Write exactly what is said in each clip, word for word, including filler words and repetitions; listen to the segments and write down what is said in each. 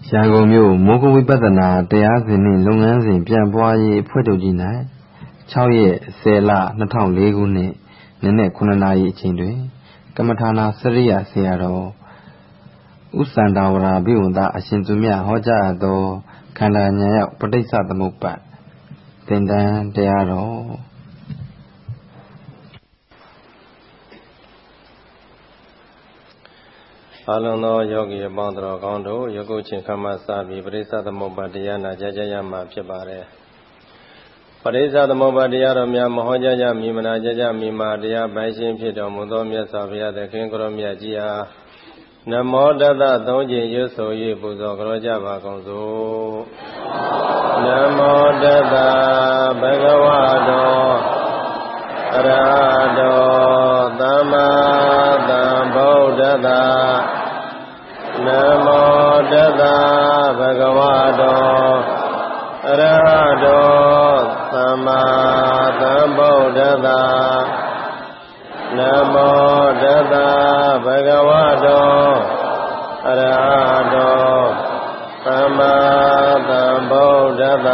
ရန်ကုန်မြို့မိုးကုတ်ဝိပဿနာတရားစဉ်နှင့်လုပ်ငန်းစဉ်ပြန်ပွားရေးအဖွဲ့ချုပ်ကြီး၌၆ရက်ဆယ်လနှစ်ထောင်လေးခုနှစ်နံနက်ခုနှစ်နာရီအချိန်တွင်ကမ္မထာနာစရိယဆရာတော်ဥစ္ဆန္ဒဝရဘိဝန္တအရှင်သူမြတ်ဟောကြားအပ်သောခန္ဓာဉာဏ်ရောက်ပဋိစ္စသမုပ္ပါဒ်သင်တန်းတရားတော်အလုံးသောယောဂီအပေါင်းတော်ကောင်းတို့ယခုချိန်ခါမှစပြီးပရိစ္ဆသမုပ္ပါတရားနာကြားကြရမှာဖြစ်ပါတယ်ပရိစ္ဆသမုပ္ပါတရားတော်များမဟောကြားကြမီမနာကြားကြမီမှာတရားပိုင်ရှင်ဖြစ်တော်မူသောမြတ်စွာဘုရားသခင်ကိုရောမြတ်ကြီးအားနမောတတသုံးကြိမ်ရွတ်ဆို၍ပူဇော်ကြောကြပါကုန်စို့နမောတတဘဂဝတောအရဟတောသမ္မာသမ္ဗုဒ္ဓတ္တနမောတတဘဂဝတောအရဟတောသမ္မာသမ္ဗုဒ္ဓတ္တနမောတတဘဂဝတောအရဟတောသမ္မာသမ္ဗုဒ္ဓတ္တ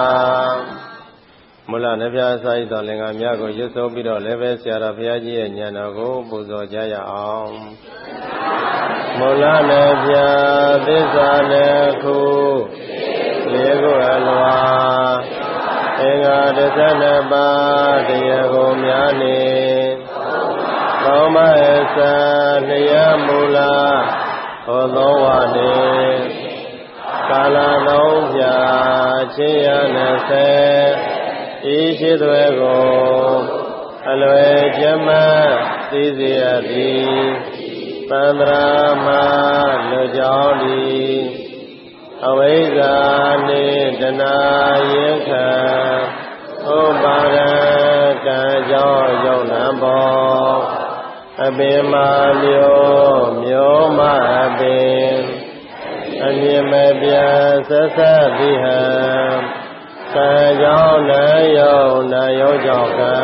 မူလနှပြစာရတော်လင်္ကာများကိုရွတ်ဆိုပြီးတော့လည်းပဲဆရာတော်ဘုရားကြီးရဲ့ဉာဏ်တော်ကိုပူဇော်ကြရအောင်မူလနှပြသစ္စာနှစ်ခုလေးခုအလွာအင်္ဂါတစ်ဆယ်နှစ်ပါးတရားကိုများနေသောမဟေသလျာမူလဟောသောဝနေကာလသုံးပြချင်းရနှစ်ဆယ်ဤရှိသွဲကိုအလွယ်ကျမသိစေရသည်သန္တရာမလွကြောင်းသည်အဝိဇ္ဇာနှင့်တဏှာရင်ခံဥပါဒကံကြောင့်ရောက်လံပေါ်အပင်မာမျိုးမျိုးမအပင်အမြင်မပြဆက်ဆက်သည်ဟံကံကြောင့်နာယုံနာယုံကြောင့်ကံ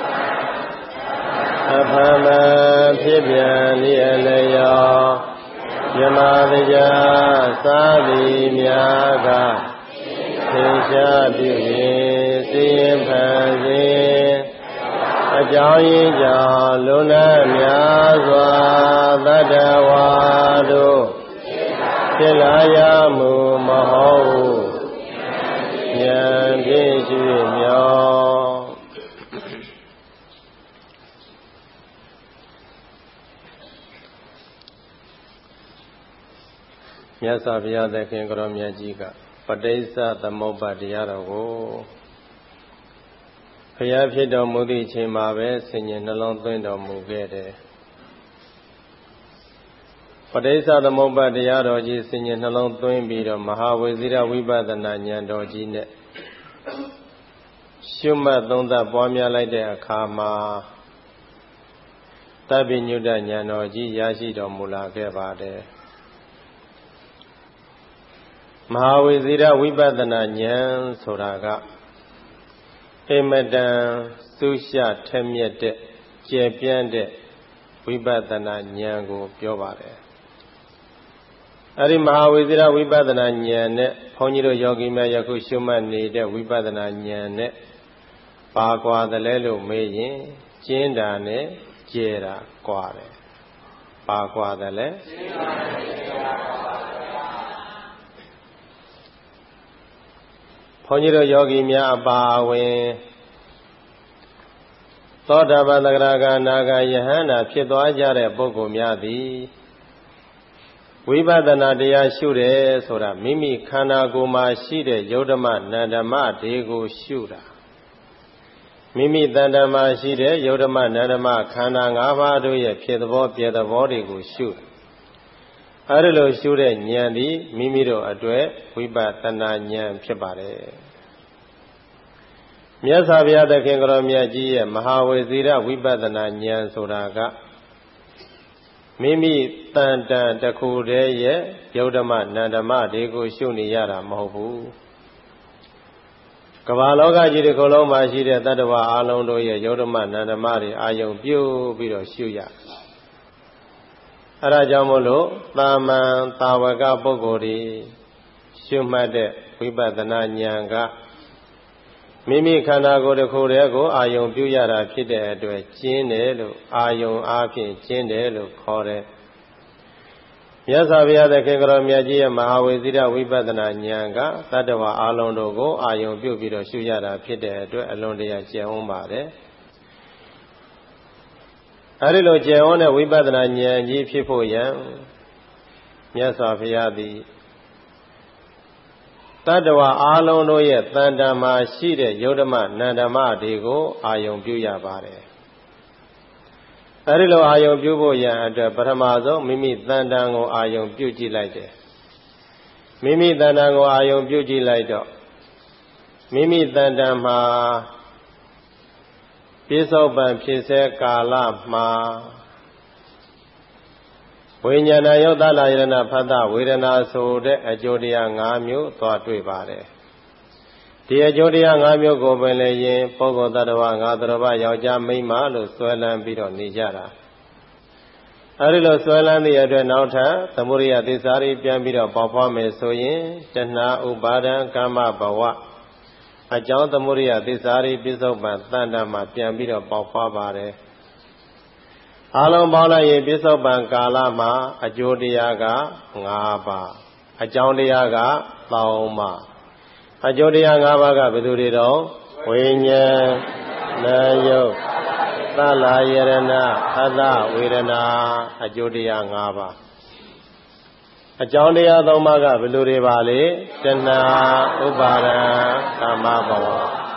အဖမဖြစ်ပြန်လျက်လျောယမတရားသာသည်များကသင်္ရှားပြု၍သိရင်ဖန်စေအကြောင်းရင်းကြောင့်လူနာများစွာသတ္တဝါတို့ဖြစ်လာရမှုမဟုတ်ဉာဏ်ဖြင့်ရှိမြောမြတ်စွာဘုရားသခင်ကိုရောမြတ်ကြီးကပဋိစ္စသမုပ္ပါတရားတော်ကိုဘုရားဖြစ်တော်မူသည့်အချိန်မှာပဲဆင်ញင်နှလုံးသွင်းတော်မူခဲ့တယ်ပဋိစ္စသမုပ္ပါတရားတော်ကြီးဆင်ញင်နှလုံးသွင်းပြီးတော့မဟာဝိဇိရဝိပဿနာဉာဏ်တော်ကြီးနဲ့ရှုမှတ်သုံးသပ်ပွားများလိုက်တဲ့အခါမှာတပ္ပိညုတဉာဏ်တော်ကြီးရရှိတော်မူလာခဲ့ပါတယ်မဟာဝိဇိရဝိပဿနာဉာဏ်ဆိုတာကအမတန်သုရှထက်မြက်တဲ့ကျယ်ပြန့်တဲ့ဝိပဿနာဉာဏ်ကိုပြောပါတယ်အဲဒီမဟာဝိဇိရဝိပဿနာဉာဏ်နဲ့ဘုန်းကြီးတို့ယောဂီများယခုရှုမှတ်နေတဲ့ဝိပဿနာဉာဏ်နဲ့ပါကွာတယ်လဲလို့မေးရင်ကျင်းတာနဲ့ကျဲတာကွာတယ်ပါကွာတယ်လဲကျင်းတာနဲ့ကျဲတာကွာဘုန်းကြီးတို့ယောဂီများအပါအဝင်သောတာပန်သဂရဂနာဂယဟန္တာဖြစ်သွားကြတဲ့ပုဂ္ဂိုလ်များသည်ဝိပဿနာတရားရှုတယ်ဆိုတာမိမိခန္ဓာကိုယ်မှာရှိတဲ့ယုတ်ဓမ္မနန္ဓမ္မတွေကိုရှုတာမိမိတဏ္ဍာမှာရှိတဲ့ယုတ်ဓမ္မနန္ဓမ္မခန္ဓာ၅ပါးတို့ရဲ့ဖြစ်သဘောပြသဘောတွေကိုရှုတာအဲဒီလိုရှုတဲ့ဉာဏ်သည်မိမိတို့အတွက်ဝိပဿနာဉာဏ်ဖြစ်ပါတယ်မြတ်စွာဘုရားသခင်ကိုယ်တော်မြတ်ကြီးရဲ့မဟာဝိဇိရဝိပဿနာဉာဏ်ဆိုတာကမိမိတန်တန်တစ်ခုတည်းရဲ့ယုတ်ဓမ္မနန္ဓမ္မတွေကိုရှုနေရတာမဟုတ်ဘူးကမ္ဘာလောကကြီးတစ်ခုလုံးမှာရှိတဲ့တတ္တဝါအလုံးတို့ရဲ့ယုတ်ဓမ္မနန္ဓမ္မတွေအာယုံပြုပြီးတော့ရှုရအဲဒါကြောင့်မို့လို့တာမန်တာဝကပုဂ္ဂိုလ်တွေရှုမှတ်တဲ့ဝိပဿနာဉာဏ်ကမိမိခန္ဓာကိုယ်တစ်ခုတည်းကိုအာယုံပြုရတာဖြစ်တဲ့အတွက်ကျင်းတယ်လို့အာယုံအားဖြင့်ကျင်းတယ်လို့ခေါ်တယ်မြတ်စွာဘုရားသခင်ကတော်မြတ်ကြီးရဲ့မဟာဝိဇိတဝိပဿနာဉာဏ်ကသတ္တဝါအလုံးတို့ကိုအာယုံပြုပြီးတော့ရှုရတာဖြစ်တဲ့အတွက်အလွန်တရာကျယ်ဝန်းပါတယ်အဲဒီလိုကျယ်ဝန်းတဲ့ဝိပဿနာဉာဏ်ကြီးဖြစ်ဖို့ရန်မြတ်စွာဘုရားသည်တတ္တဝါအလုံးတို့ရဲ့တန်တမှာရှိတဲ့ယုတ်ဓမ္မနန္ဓမ္မတွေကိုအာယုံပြုရပါတယ်အဲဒီလိုအာယုံပြုဖို့ရန်အတွက်ပထမဆုံးမိမိတန်တန်ကိုအာယုံပြုကြည့်လိုက်တယ်မိမိတန်တန်ကိုအာယုံပြုကြည့်လိုက်တော့မိမိတန်တန်မှာပြစ္ဆုတ်ပံဖြစ်စေကာလမှာဝိညာဏယုတ်တလာယရဏဖတ်တဝေဒနာဆိုတဲ့အကျိုးတရား၅မျိုးသွားတွေ့ပါတယ်ဒီအကျိုးတရား၅မျိုးကိုပင်လည်းယင်ပုဂ္ဂိုလ်တ attva ငါတ attva ယောက်ျားမိန်းမလို့ဆွဲလန်းပြီးတော့နေကြတာအဲဒီလိုဆွဲလန်းတဲ့အတွက်နောက်ထပ်သမုဒိယသစ္စာတွေပြန်ပြီးတော့ပေါက်ဖွားမယ်ဆိုရင်တဏှာဥပါဒံကာမဘဝအကြောင်းသမုဒိယသစ္စာတွေပြစ္ဆုတ်ပံတန်တမှာပြန်ပြီးတော့ပေါက်ဖွားပါတယ်အလုံးပေါင်းလိုက်ရင်ပြစ္ဆုတ်ပံကာလမှာအကျိုးတရားက၅ပါးအကြောင်းတရားက၃ပါးအကျိုးတရား၅ပါးကဘယ်သူတွေတော့ဝိညာဉ်နာယုတ်သလယရဏအသဝေဒနာအကျိုးတရား၅ပါးအကြောင်းတရား၃ပါးကဘယ်သူတွေပါလဲတဏှာဥပါဒံကာမဘဝ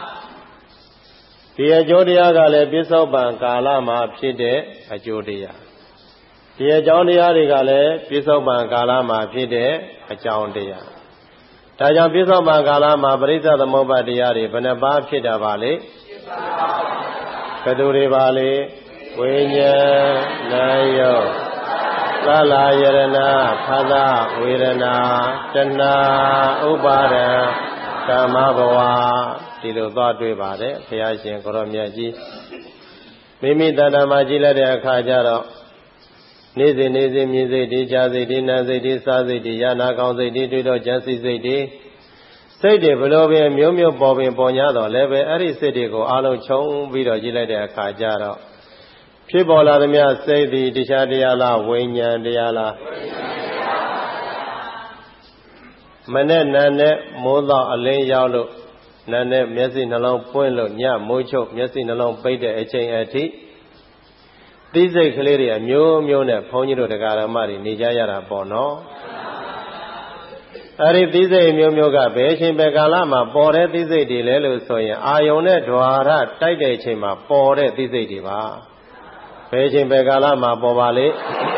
ဒီအကျိုးတရားကလည်းပြစ္ဆုတ်ပံကာလမှာဖြစ်တဲ့အကျိုးတရားဒီအကြောင်းတရားတွေကလည်းပြစ္ဆုတ်ပံကာလမှာဖြစ်တဲ့အကြောင်းတရားဒါကြောင့်ပြစ္ဆုတ်ပံကာလမှာပရိစ္ဆေသမုပ္ပါဒ်တရားတွေဘယ်နှပါးဖြစ်တာပါလဲဘယ်သူတွေပါလဲဝိညာဉ်နာယုတ်သလယရဏဖသဝေဒနာတဏှာဥပါဒံကာမဘဝဒီလိုသွားတွေ့ပါတယ်ဘုရားရှင်ကိုရောမြတ်ကြီးမိမိတဏ္ဍာမှာကြည်လိုက်တဲ့အခါကျတော့နေ့စဉ်နေ့စဉ်မြင်စိတ်ဒီကြားစိတ်ဒီနာစိတ်ဒီစားစိတ်ဒီယာနာကောင်းစိတ်ဒီတွေ့တော့ဉာဏ်စိတ်စိတ်ဒီစိတ်တွေဘလို့ပဲမျိုးမျိုးပေါ်ပင်ပေါ်냐တော့လည်းပဲအဲ့ဒီစိတ်တွေကိုအလုံးခြုံပြီးတော့ကြည်လိုက်တဲ့အခါကျတော့ဖြစ်ပေါ်လာသမျှစိတ်ဒီတရားတရားလားဝိညာဉ်တရားလားမနဲ့နာနဲ့မိုးတော့အလင်းရောက်လို့နာနဲ့မျက်စိနှလုံးပွင့်လို့ညမိုးချုပ်မျက်စိနှလုံးပိတ်တဲ့အချိန်အထိသိစိတ်ကလေးတွေအမျိုးမျိုးနဲ့ဘုန်းကြီးတို့တရားဓမ္မတွေနေကြရတာပေါ့နော်အဲ့ဒီသိစိတ်မျိုးမျိုးကဘယ်အချိန်ဘယ်ကာလမှာပေါ်တဲ့သိစိတ်တွေလဲလို့ဆိုရင်အာယုန်နဲ့ဓဝါရတိုက်တဲ့အချိန်မှာပေါ်တဲ့သိစိတ်တွေပါဘယ်အချိန်ဘယ်ကာလမှာပေါ်ပါလိမ့်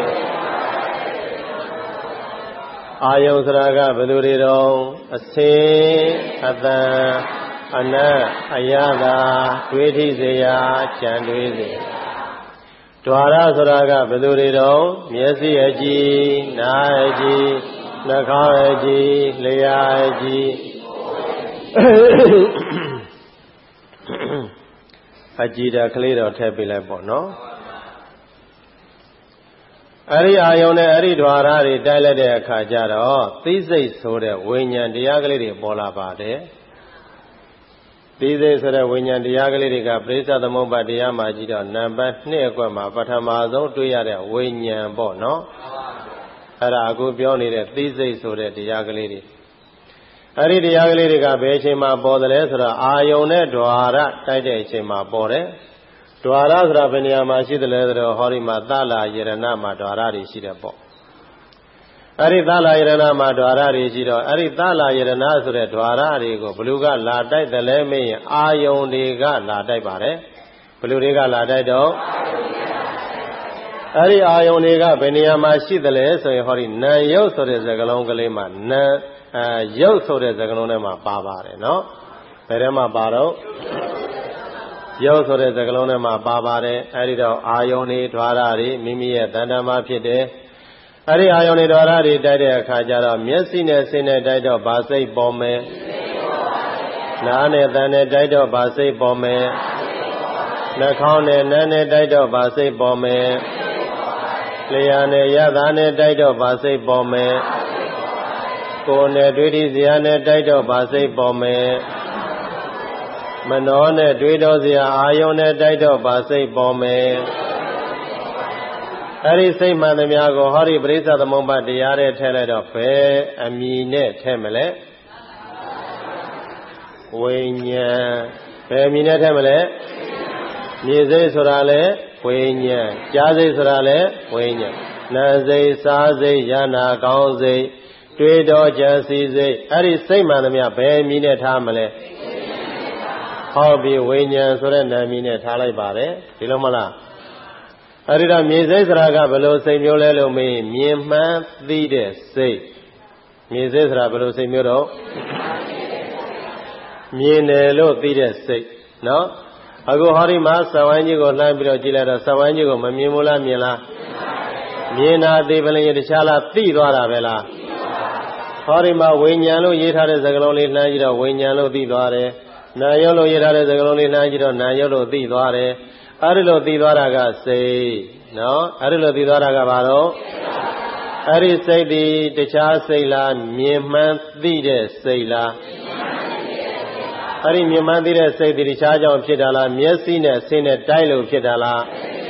အာယုန်ဆိုတာကဘယ်လိုတွေတော့အစင်းအတန်အနတ်အယတာတွေးထိစေရာကြံတွေးစေဓဝါရဆိုတာကဘယ်လိုတွေတော့မျက်စိအကြည့်နားအကြည့်နှာခေါင်းအကြည့်လျှာအကြည့်အကြည့်တာကလေးတော့ထည့်ပေးလိုက်ပေါ့နော်အဲ့ဒီအာယုန်နဲ့အဲ့ဒီဓဝါရတွေတိုက်လိုက်တဲ့အခါကျတော့သိစိတ်ဆိုတဲ့ဝိညာဉ်တရားကလေးတွေပေါ်လာပါတယ်သိစိတ်ဆိုတဲ့ဝိညာဉ်တရားကလေးတွေကပရိစ္ဆေသမုပ္ပါဒ်တရားမှာကြည့်တော့နံပါတ်၂အကွက်မှာပထမဆုံးတွေ့ရတဲ့ဝိညာဉ်ပေါ့နော်အဲ့ဒါအခုပြောနေတဲ့သိစိတ်ဆိုတဲ့တရားကလေးတွေအဲ့ဒီတရားကလေးတွေကဘယ်အချိန်မှာပေါ်တယ်လဲဆိုတော့အာယုန်နဲ့ဓဝါရတိုက်တဲ့အချိန်မှာပေါ်တယ်ဓဝါရဆိုတာဘယ်နေရာမှာရှိတယ်လဲဆိုတော့ဟောဒီမှာသလယရဏမှာဓဝါရတွေရှိတယ်ပေါ့အဲ့ဒီသလယရဏမှာဓဝါရတွေရှိတော့အဲ့ဒီသလယရဏဆိုတဲ့ဓဝါရတွေကိုဘလူကလာတိုက်တယ်လဲမင်းရင်အာယုန်တွေကလာတိုက်ပါတယ်ဘလူတွေကလာတိုက်တော့အဲ့ဒီအာယုန်တွေကဘယ်နေရာမှာရှိတယ်လဲဆိုရင်ဟောဒီနာယုတ်ဆိုတဲ့စကားလုံးကလေးမှာနာအဲယုတ်ဆိုတဲ့စကားလုံးထဲမှာပါပါတယ်နော်ဘယ်ထဲမှာပါတော့ယုတ်ဆိုတဲ့စကားလုံးထဲမှာပါပါတယ်အဲဒီတော့အာယုန်တွေဓဝါရတွေမိမိရဲ့တဏ္ဍာမှာဖြစ်တယ်အဲဒီအာယုန်တွေဓဝါရတွေတိုက်တဲ့အခါကျတော့မျက်စိနဲ့စိတ်နဲ့တိုက်တော့ဗာစိတ်ပေါ်မယ်နားနဲ့သံနဲ့တိုက်တော့ဗာစိတ်ပေါ်မယ်နှာခေါင်းနဲ့နားနဲ့တိုက်တော့ဗာစိတ်ပေါ်မယ်လျှာနဲ့ရတာနဲ့တိုက်တော့ဗာစိတ်ပေါ်မယ်ကိုယ်နဲ့တွေ့သည့်ဇာနဲ့တိုက်တော့ပါစိတ်ပေါ်မယ်မနောနဲ့တွေ့တော့ဇာအာယုန်နဲ့တိုက်တော့ပါစိတ်ပေါ်မယ်အဲ့ဒီစိတ်မှန်သမျှကိုဟောဒီပရိစ္ဆသမုပ္ပါတရားထဲထည့်လိုက်တော့ဘယ်အမည်နဲ့ထည့်မလဲဝိညာဉ်ဘယ်အမည်နဲ့ထည့်မလဲမြင်စိတ်ဆိုတာလဲဝိညာဉ်ကြားစိတ်ဆိုတာလဲဝိညာဉ်နာစိတ်စားစိတ်ယနာကောင်းစိတ်တွေးတော့ကြံစည်စိတ်အဲ့ဒီစိတ်မှန်သမျှဘယ်အမည်နဲ့ထားမလဲဟောပြီးဝိညာဉ်ဆိုတဲ့နာမည်နဲ့ထားလိုက်ပါတယ်ဒီလိုမလားအဲ့ဒီတော့မြင်စိတ်ဆိုတာကဘယ်လိုစိတ်မျိုးလဲလို့မေးမြင်မှန်းသိတဲ့စိတ်မြင်စိတ်ဆိုတာဘယ်လိုစိတ်မျိုးတော့မြင်တယ်လို့သိတဲ့စိတ်နော်အခုဟောဒီမှာစဝိုင်းကြီးကိုလှမ်းပြီးတော့ကြည့်လိုက်တော့စဝိုင်းကြီးကိုမမြင်ဘူးလားမြင်လားမြင်တာသိပလင်တခြားလားသိသွားတာပဲလားဟောဒီမှာဝိညာဉ်လို့ရေးထားတဲ့စကားလုံးလေးလှမ်းကြည့်တော့ဝိညာဉ်လို့သိသွားတယ်နာယုတ်လို့ရေးထားတဲ့စကားလုံးလေးလှမ်းကြည့်တော့နာယုတ်လို့သိသွားတယ်အဲ့ဒီလိုသိသွားတာကစိတ်နော်အဲ့ဒီလိုသိသွားတာကဘာလို့အဲ့ဒီစိတ်ဒီတခြားစိတ်လားမြင်မှန်းသိတဲ့စိတ်လားအဲ့ဒီမြင်မှန်းသိတဲ့စိတ်ဒီတခြားကြောင့်ဖြစ်တာလားမျက်စိနဲ့ဆင်းနဲ့တိုက်လို့ဖြစ်တာလား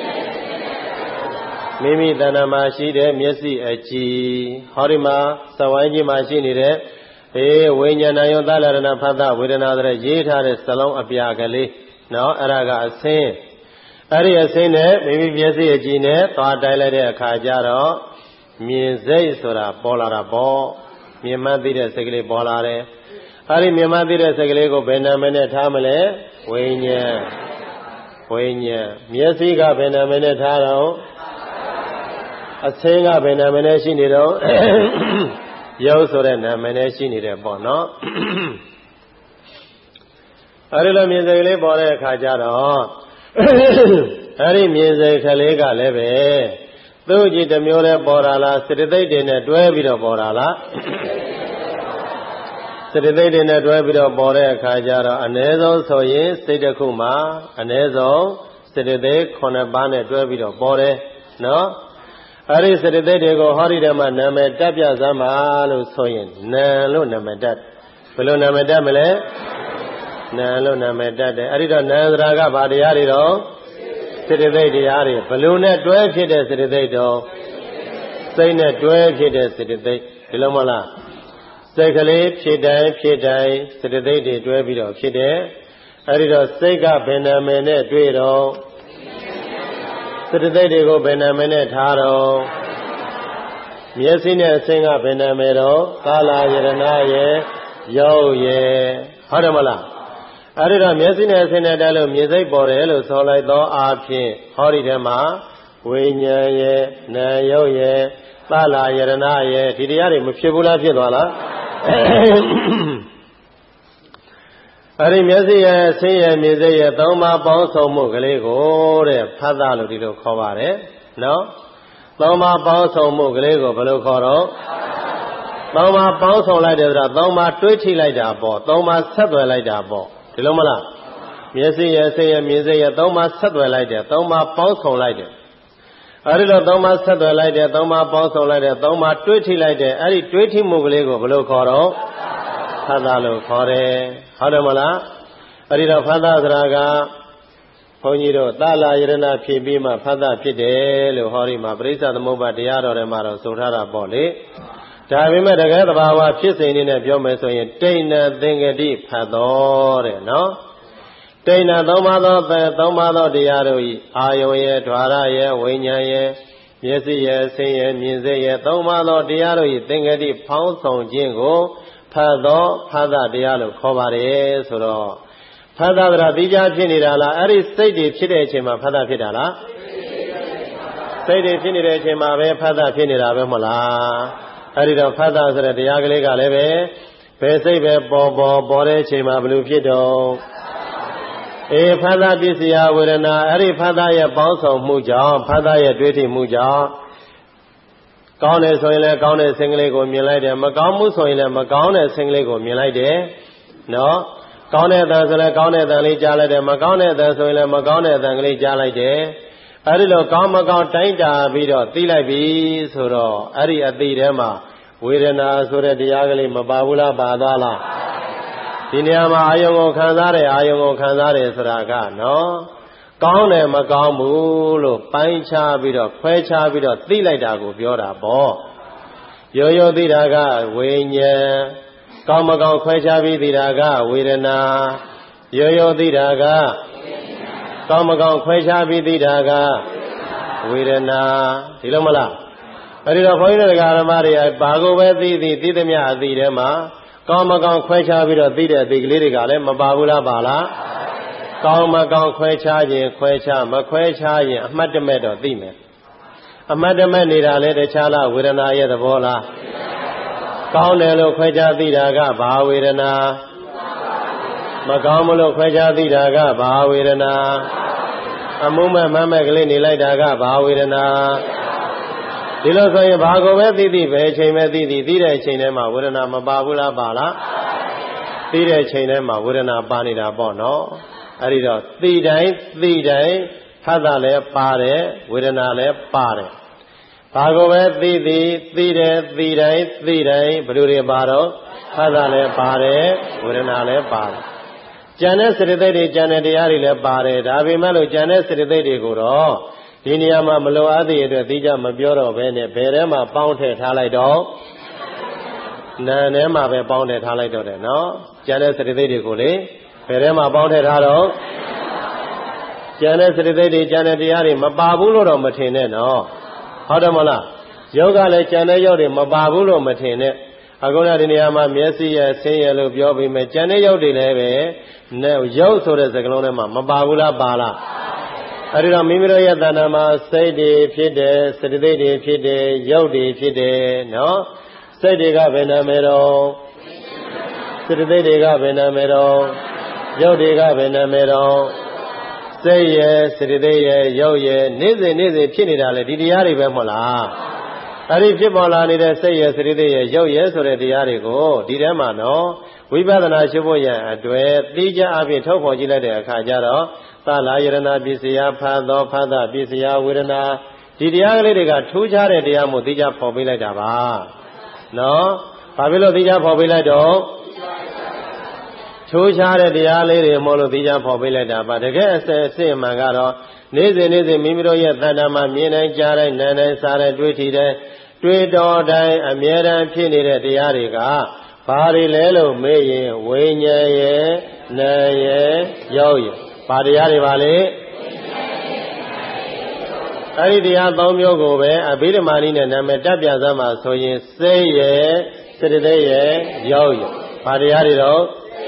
မိမိတဏ္ဍာမှာရှိတဲ့မျက်စိအကြည့်ဟောဒီမှာသဝိုင်းကြီးမှာရှိနေတဲ့အေးဝိညာဏယုံသလရဏဖတ်တဝေဒနာဆိုတဲ့ရေးထားတဲ့စလုံးအပြာကလေးနော်အဲ့ဒါကအစင်းအဲ့ဒီအစင်းနဲ့မိမိမျက်စိအကြည့်နဲ့သွားတိုက်လိုက်တဲ့အခါကျတော့မြင်စိတ်ဆိုတာပေါ်လာတာပေါ့မြင်မှသိတဲ့စိတ်ကလေးပေါ်လာတယ်အဲ့ဒီမြင်မှသိတဲ့စိတ်ကလေးကိုဘယ်နာမည်နဲ့ထားမလဲဝိညာဉ်ဝိညာဉ်မျက်စိကဘယ်နာမည်နဲ့ထားတော့အစင်းကဘယ်နာမည်နဲ့ရှိနေတော့ရုပ်ဆိုတဲ့နာမည်နဲ့ရှိနေတယ်ပေါ့နော်အဲဒီလိုမြင်စိတ်ကလေးပေါ်တဲ့အခါကျတော့အဲဒီမြင်စိတ်ကလေးကလည်းပဲသူ့ကြည့်တစ်မျိုးနဲ့ပေါ်တာလားစေတသိက်တွေနဲ့တွဲပြီးတော့ပေါ်တာလားစေတသိက်တွေနဲ့တွဲပြီးတော့ပေါ်တဲ့အခါကျတော့အ ਨੇ ဆုံးဆိုရင်စိတ်တစ်ခုမှာအ ਨੇ ဆုံးစေတသိက်ခုနှစ်ပါးနဲ့တွဲပြီးတော့ပေါ်တယ်နော်အဲ့ဒီစေတသိက်တွေကိုဟောဒီထဲမှာနာမည်တက်ပြစမ်းပါလို့ဆိုရင်နာလို့နာမည်တက်ဘယ်လိုနာမည်တက်မလဲနာလို့နာမည်တက်တယ်အဲ့ဒီတော့နာသရာကဘာတရားတွေတော့စေတသိက်တရားတွေဘယ်လိုနဲ့တွဲဖြစ်တဲ့စေတသိက်တော့စိတ်နဲ့တွဲဖြစ်တဲ့စေတသိက်ဒီလိုမလားစိတ်ကလေးဖြစ်တိုင်းဖြစ်တိုင်းစေတသိက်တွေတွဲပြီးတော့ဖြစ်တယ်အဲ့ဒီတော့စိတ်ကဘယ်နာမည်နဲ့တွေ့တော့စေတသိက်တွေကိုဘယ်နာမည်နဲ့ထားတော့မျက်စိနဲ့အဆင်းကဘယ်နာမည်တော့ကာလယရဏရဲ့ရုပ်ရဲ့ဟုတ်တယ်မလားအဲ့ဒီတော့မျက်စိနဲ့အဆင်းနဲ့တက်လို့မြင်စိတ်ပေါ်တယ်လို့ဆိုလိုက်သောအားဖြင့်ဟောဒီထဲမှာဝိညာဉ်ရဲ့နာရုပ်ရဲ့ကာလယရဏရဲ့ဒီတရားတွေမဖြစ်ဘူးလားဖြစ်သွားလားအဲ့ဒီမျက်စိရဲ့ဆင်းရဲမြင်စိတ်ရဲ့သုံးပါးပေါင်းစုံမှုကလေးကိုတဲ့ဖတ်တာလို့ဒီလိုခေါ်ပါတယ်နော်သုံးပါးပေါင်းစုံမှုကလေးကိုဘယ်လိုခေါ်တော့သုံးပါးပေါင်းစုံလိုက်တယ်ဆိုတော့သုံးပါးတွေးထိလိုက်တာပေါ့သုံးပါးဆက်သွယ်လိုက်တာပေါ့ဒီလိုမလားမျက်စိရဲ့ဆင်းရဲမြင်စိတ်ရဲ့သုံးပါးဆက်သွယ်လိုက်တယ်သုံးပါးပေါင်းစုံလိုက်တယ်အဲ့ဒီလိုသုံးပါးဆက်သွယ်လိုက်တယ်သုံးပါးပေါင်းစုံလိုက်တယ်သုံးပါးတွေးထိလိုက်တယ်အဲ့ဒီတွေးထိမှုကလေးကိုဘယ်လိုခေါ်တော့ဖတ်တာလို့ခေါ်တယ်ဟုတ်တယ်မလားအဲ့ဒီတော့ဖတ်တာဆိုတာကဘုန်းကြီးတို့သာလာယရဏဖြစ်ပြီးမှဖတ်တာဖြစ်တယ်လို့ဟောဒီမှာပရိစ္ဆသမုပ္ပါတရားတော်ထဲမှာတော့ဆိုထားတာပေါ့လေဒါပေမဲ့တကယ်သဘာဝဖြစ်စဉ်နေနဲ့ပြောမယ်ဆိုရင်တိဏ္ဏသင်္ကတိဖတ်တော်တဲ့နော်တိဏ္ဏသုံးပါးသောသုံးပါးသောတရားတို့ဤအာယုံရဲ့ဓဝရရဲ့ဝိညာဉ်ရဲ့မျက်စိရဲ့ဆင်းရဲ့မြင်စိရဲ့သုံးပါးသောတရားတို့ဤသင်္ကတိဖောင်းဆောင်ခြင်းကိုဖတ်တော်ဖတ်တာတရားလို့ခေါ်ပါတယ်ဆိုတော့ဖတ်တာကတိကျဖြစ်နေတာလားအဲ့ဒီစိတ်တွေဖြစ်တဲ့အချိန်မှာဖတ်တာဖြစ်တာလားစိတ်တွေဖြစ်နေတဲ့အချိန်မှာပဲဖတ်တာဖြစ်နေတာပဲမဟုတ်လားအဲ့ဒီတော့ဖတ်တာဆိုတဲ့တရားကလေးကလည်းပဲဘယ်စိတ်ပဲပေါ်ပေါ်ပေါ်တဲ့အချိန်မှာဘယ်လိုဖြစ်တော့အေးဖတ်တာပစ္စယဝေဒနာအဲ့ဒီဖတ်တာရဲ့ပေါင်းစုံမှုကြောင့်ဖတ်တာရဲ့တွေ့ထိမှုကြောင့်ကောင်းတယ်ဆိုရင်လည်းကောင်းတဲ့ဆင်းကလေးကိုမြင်လိုက်တယ်မကောင်းမှုဆိုရင်လည်းမကောင်းတဲ့ဆင်းကလေးကိုမြင်လိုက်တယ်နော်ကောင်းတဲ့အသံဆိုလည်းကောင်းတဲ့အသံလေးကြားလိုက်တယ်မကောင်းတဲ့အသံဆိုရင်လည်းမကောင်းတဲ့အသံကလေးကြားလိုက်တယ်အဲဒီလိုကောင်းမကောင်းတိုင်းတာပြီးတော့သိလိုက်ပြီဆိုတော့အဲ့ဒီအသိထဲမှာဝေဒနာဆိုတဲ့တရားကလေးမပါဘူးလားပါသွားလားဒီနေရာမှာအာယုံကိုခံစားတယ်အာယုံကိုခံစားတယ်ဆိုတာကနော်ကောင်းတယ်မကောင်းဘူးလို့ပိုင်းခြားပြီးတော့ခွဲခြားပြီးတော့သိလိုက်တာကိုပြောတာပေါ့ရိုးရိုးသိတာကဝိညာဉ်ကောင်းမကောင်းခွဲခြားပြီးသိတာကဝေဒနာရိုးရိုးသိတာကကောင်းမကောင်းခွဲခြားပြီးသိတာကဝေဒနာဒီလိုမလားအဲဒီတော့ဘုန်းကြီးတို့ဓမ္မတွေဘာကိုပဲသိသိသိသမျှအသိထဲမှာကောင်းမကောင်းခွဲခြားပြီးတော့သိတဲ့အသိကလေးတွေကလည်းမပါဘူးလားပါလားကောင်းမကောင်းခွဲခြားခြင်းခွဲခြားမခွဲခြားရင်အမှတ်တမဲ့တော့သိမယ်အမှတ်တမဲ့နေတာလည်းတခြားလားဝေဒနာရဲ့သဘောလားကောင်းတယ်လို့ခွဲခြားသိတာကဘာဝေဒနာမကောင်းမလို့ခွဲခြားသိတာကဘာဝေဒနာအမှုမဲ့မမဲ့ကလေးနေလိုက်တာကဘာဝေဒနာဒီလိုဆိုရင်ဘာကိုပဲသိသိပဲအချိန်ပဲသိသိသိတဲ့အချိန်ထဲမှာဝေဒနာမပါဘူးလားပါလားသိတဲ့အချိန်ထဲမှာဝေဒနာပါနေတာပေါ့နော်အဲ့ဒီတော့သိတိုင်းသိတိုင်းဖတ်တာလည်းပါတယ်ဝေဒနာလည်းပါတယ်ဘာကိုပဲသိသိသိတယ်သိတိုင်းသိတိုင်းဘယ်လိုတွေပါတော့ဖတ်တာလည်းပါတယ်ဝေဒနာလည်းပါတယ်ကျန်တဲ့စေတသိက်တွေကျန်တဲ့တရားတွေလည်းပါတယ်ဒါပေမဲ့လို့ကျန်တဲ့စေတသိက်တွေကိုတော့ဒီနေရာမှာမလိုအပ်တဲ့အတွက်သိကြမပြောတော့ဘဲနဲ့ဘယ်ထဲမှာပေါင်းထည့်ထားလိုက်တော့နာမ်ထဲမှာပဲပေါင်းထည့်ထားလိုက်တော့တယ်နော်ကျန်တဲ့စေတသိက်တွေကိုလေဘယ်ထဲမှာပေါင်းထည့်ထားတော့ကျန်တဲ့စေတသိက်တွေကျန်တဲ့တရားတွေမပါဘူးလို့တော့မထင်နဲ့နော်ဟုတ်တယ်မလားယောဂလည်းကျန်တဲ့ယောဂတွေမပါဘူးလို့မထင်နဲ့အခုနဒီနေရာမှာမျက်စိရဲ့ဆင်းရဲလို့ပြောပြီးမှကျန်တဲ့ယောဂတွေလည်းပဲနဲ့ရုပ်ဆိုတဲ့စကားလုံးထဲမှာမပါဘူးလားပါလားအဲဒီတော့မိမိတို့ရဲ့တဏ္ဍာမှာစိတ်တွေဖြစ်တယ်စေတသိက်တွေဖြစ်တယ်ရုပ်တွေဖြစ်တယ်နော်စိတ်တွေကဘယ်နာမည်တော့စေတသိက်တွေကဘယ်နာမည်တော့ရုပ်တွေကဘယ်နာမည်တော့စိတ်ရဲ့စေတသိက်ရဲ့ရုပ်ရဲ့နေ့စဉ်နေ့စဉ်ဖြစ်နေတာလေဒီတရားတွေပဲမဟုတ်လားအဲဒီဖြစ်ပေါ်လာနေတဲ့စိတ်ရဲ့စေတသိက်ရဲ့ရုပ်ရဲ့ဆိုတဲ့တရားတွေကိုဒီထဲမှာနော်ဝိပဿနာရှုဖို့ရန်အတွေ့သိကြအပြင်ထုတ်ဖော်ကြည့်လိုက်တဲ့အခါကျတော့သလာယရဏပစ္စယဖတ်သောဖတ်တာပစ္စယဝေဒနာဒီတရားကလေးတွေကထူးခြားတဲ့တရားမို့သိကြဖော်ပေးလိုက်တာပါနော်ဘာဖြစ်လို့သိကြဖော်ပေးလိုက်တော့ထူးခြားတဲ့တရားလေးတွေမို့လို့သိကြဖော်ပေးလိုက်တာပါတကယ်အစစ်အစစ်မှန်ကတော့နေ့စဉ်နေ့စဉ်မိမိတို့ရဲ့တဏ္ဍာမှာမြင်တိုင်းကြားတိုင်းနားတိုင်းစားတိုင်းတွေးထီတိုင်းတွေးတော်တိုင်းအမြဲတမ်းဖြစ်နေတဲ့တရားတွေကဘာတွေလဲလို့မေးရင်ဝိညာဉ်ရဲ့နာမ်ရဲ့ရုပ်ရဲ့ဘာတရားတွေပါလဲအဲ့ဒီတရားသုံးမျိုးကိုပဲအဘိဓမ္မာနည်းနဲ့နာမည်တက်ပြစမ်းမှာဆိုရင်စိတ်ရဲ့စေတသိက်ရဲ့ရုပ်ရဲ့ဘာတရားတွေတော့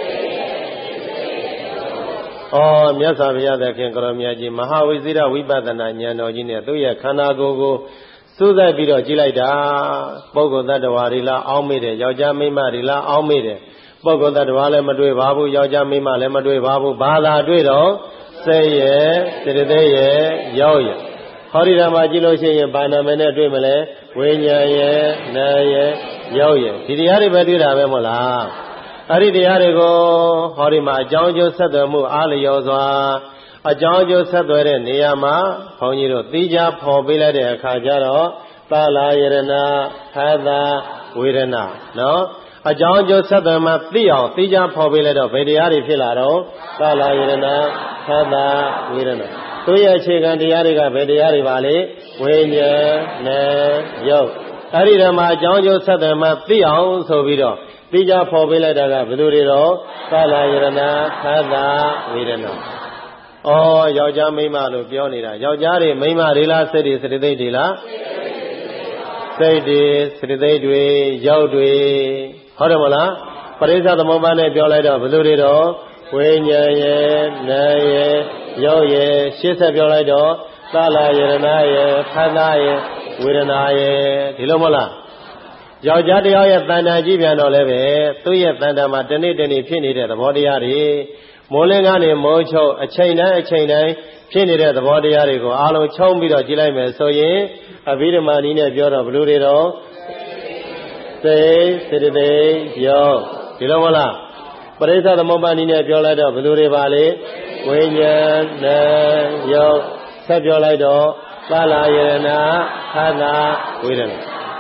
ဩမြတ်စွာဘုရားသခင်ကိုရောမြတ်ကြီးမဟာဝိဇိရဝိပဿနာဉာဏ်တော်ကြီးနဲ့သူ့ရဲ့ခန္ဓာကိုယ်ကိုစူးစိုက်ပြီးတော့ကြည့်လိုက်တာပုဂ္ဂိုလ်တ attva တွေလားအောင်းမိတယ်ယောက်ျားမိန်းမတွေလားအောင်းမိတယ်ပုဂ္ဂိုလ်တ attva လည်းမတွေ့ပါဘူးယောက်ျားမိန်းမလည်းမတွေ့ပါဘူးဘာသာတွေ့တော့စိတ်ရဲ့စေတသိက်ရဲ့ရုပ်ရဲ့ဟောဒီဓမ္မကြည့်လို့ရှိရင်ဘာနာမည်နဲ့တွေ့မလဲဝိညာဉ်ရဲ့နာမ်ရဲ့ရုပ်ရဲ့ဒီတရားတွေပဲတွေ့တာပဲမဟုတ်လားအဲ့ဒီတရားတွေကိုဟောဒီမှာအကြောင်းအကျိုးဆက်သွယ်မှုအားလျော်စွာအကြောင်းအကျိုးဆက်သွယ်တဲ့နေရာမှာဘုန်းကြီးတို့သိကြဖော်ပေးလိုက်တဲ့အခါကျတော့သလာယရဏဖသဝေဒနာနော်အကြောင်းအကျိုးဆက်သွယ်မှသိအောင်သိကြဖော်ပေးလိုက်တော့ဘယ်တရားတွေဖြစ်လာတော့သလာယရဏဖသဝေဒနာသူရဲ့အခြေခံတရားတွေကဘယ်တရားတွေပါလဲဝိညာဉ်နဲ့ရုပ်အဲ့ဒီဓမ္မအကြောင်းအကျိုးဆက်သွယ်မှသိအောင်ဆိုပြီးတော့သိကြဖော်ပေးလိုက်တာကဘယ်သူတွေတော့သလာယရဏဖသဝေဒနာဩယောက်ျားမိန်းမလို့ပြောနေတာယောက်ျားတွေမိန်းမတွေလားစိတ်တွေစေတသိက်တွေလားစိတ်တွေစေတသိက်တွေရုပ်တွေဟုတ်တယ်မလားပရိစ္ဆသမုပ္ပါဒ်နဲ့ပြောလိုက်တော့ဘယ်လိုတွေတော့ဝိညာဉ်ရဲ့နာမ်ရဲ့ရုပ်ရဲ့ရှင်းဆက်ပြောလိုက်တော့သလာယရဏရဲ့ဖသရဲ့ဝေဒနာရဲ့ဒီလိုမဟုတ်လားယောက်ျားတယောက်ရဲ့တဏ္ဍာကြီးပြန်တော့လည်းပဲသူ့ရဲ့တဏ္ဍာမှာတနေ့တနေ့ဖြစ်နေတဲ့သဘောတရားတွေမိုးလင်းကနေမိုးချုပ်အချိန်တိုင်းအချိန်တိုင်းဖြစ်နေတဲ့သဘောတရားတွေကိုအားလုံးချုံပြီးတော့ကြည့်လိုက်မယ်ဆိုရင်အဘိဓမ္မာနည်းနဲ့ပြောတော့ဘယ်လိုတွေတော့စိတ်စေတသိက်ရုပ်ဒီလိုမဟုတ်လားပရိစ္ဆသမုပ္ပါဒ်နည်းနဲ့ပြောလိုက်တော့ဘယ်လိုတွေပါလဲဝိညာဉ်နဲ့ရုပ်ဆက်ပြောလိုက်တော့သလာယရဏဖသဝေဒနာ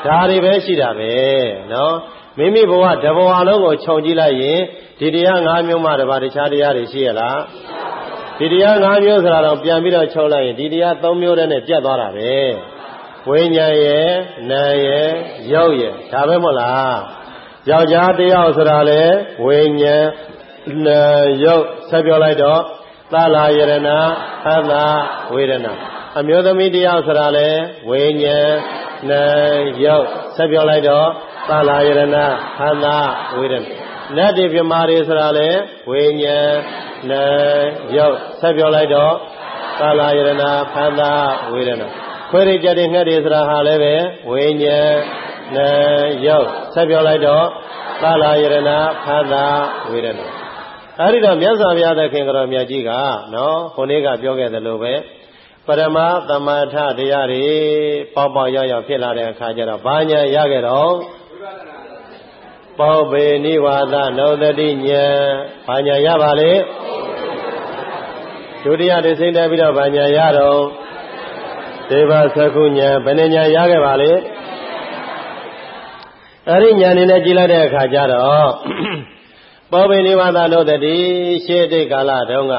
ဒါတွေပဲရှိတာပဲနော်မိမိဘဝတဘဝလုံးကိုခြုံကြည့်လိုက်ရင်ဒီတရား၅မျိုးမှတပါးတခြားတရားတွေရှိရလားဒီတရား၅မျိုးဆိုတာတော့ပြန်ပြီးတော့ခြုံလိုက်ရင်ဒီတရား၃မျိုးတည်းနဲ့ပြတ်သွားတာပဲဝိညာဉ်ရဲ့နာမ်ရဲ့ရုပ်ရဲ့ဒါပဲမဟုတ်လားယောက်ျားတယောက်ဆိုတာလေဝိညာဉ်နာမ်ရုပ်ဆက်ပြောလိုက်တော့သလာယရဏအတ္တဝေဒနာအမျိုးသမီးတယောက်ဆိုတာလေဝိညာဉ်နာမ်ရုပ်ဆက်ပြောလိုက်တော့သလာယရဏအတ္တဝေဒနာနတ်တိပြမာတွေဆိုတာလေဝိညာဉ်နာမ်ရုပ်ဆက်ပြောလိုက်တော့သလာယရဏဖန္တာဝေဒနာခွေးရကြတဲ့ငှက်တွေဆိုတာဟာလည်းပဲဝိညာဉ်နာမ်ရုပ်ဆက်ပြောလိုက်တော့သလာယရဏဖန္တာဝေဒနာအဲဒီတော့မြတ်စွာဘုရားသခင်တော်မြတ်ကြီးကနော်ခုနေ့ကပြောခဲ့သလိုပဲပရမသမထတရားတွေပေါက်ပေါက်ရောက်ရောက်ဖြစ်လာတဲ့အခါကျတော့ဘာညာရခဲ့တော့ပေါပေနိဝါဒနောတတိညာဘာညာရပါလေဒုတိယဒိစိမ့်တက်ပြီးတော့ဘာညာရတော့ဒေဝသကုညာဘယ်နှညာရခဲ့ပါလေအဲ့ဒီညာနေနဲ့ကြည်လိုက်တဲ့အခါကျတော့ပေါပေနိဝါဒနောတတိရှေးတိတ်ကာလတုန်းက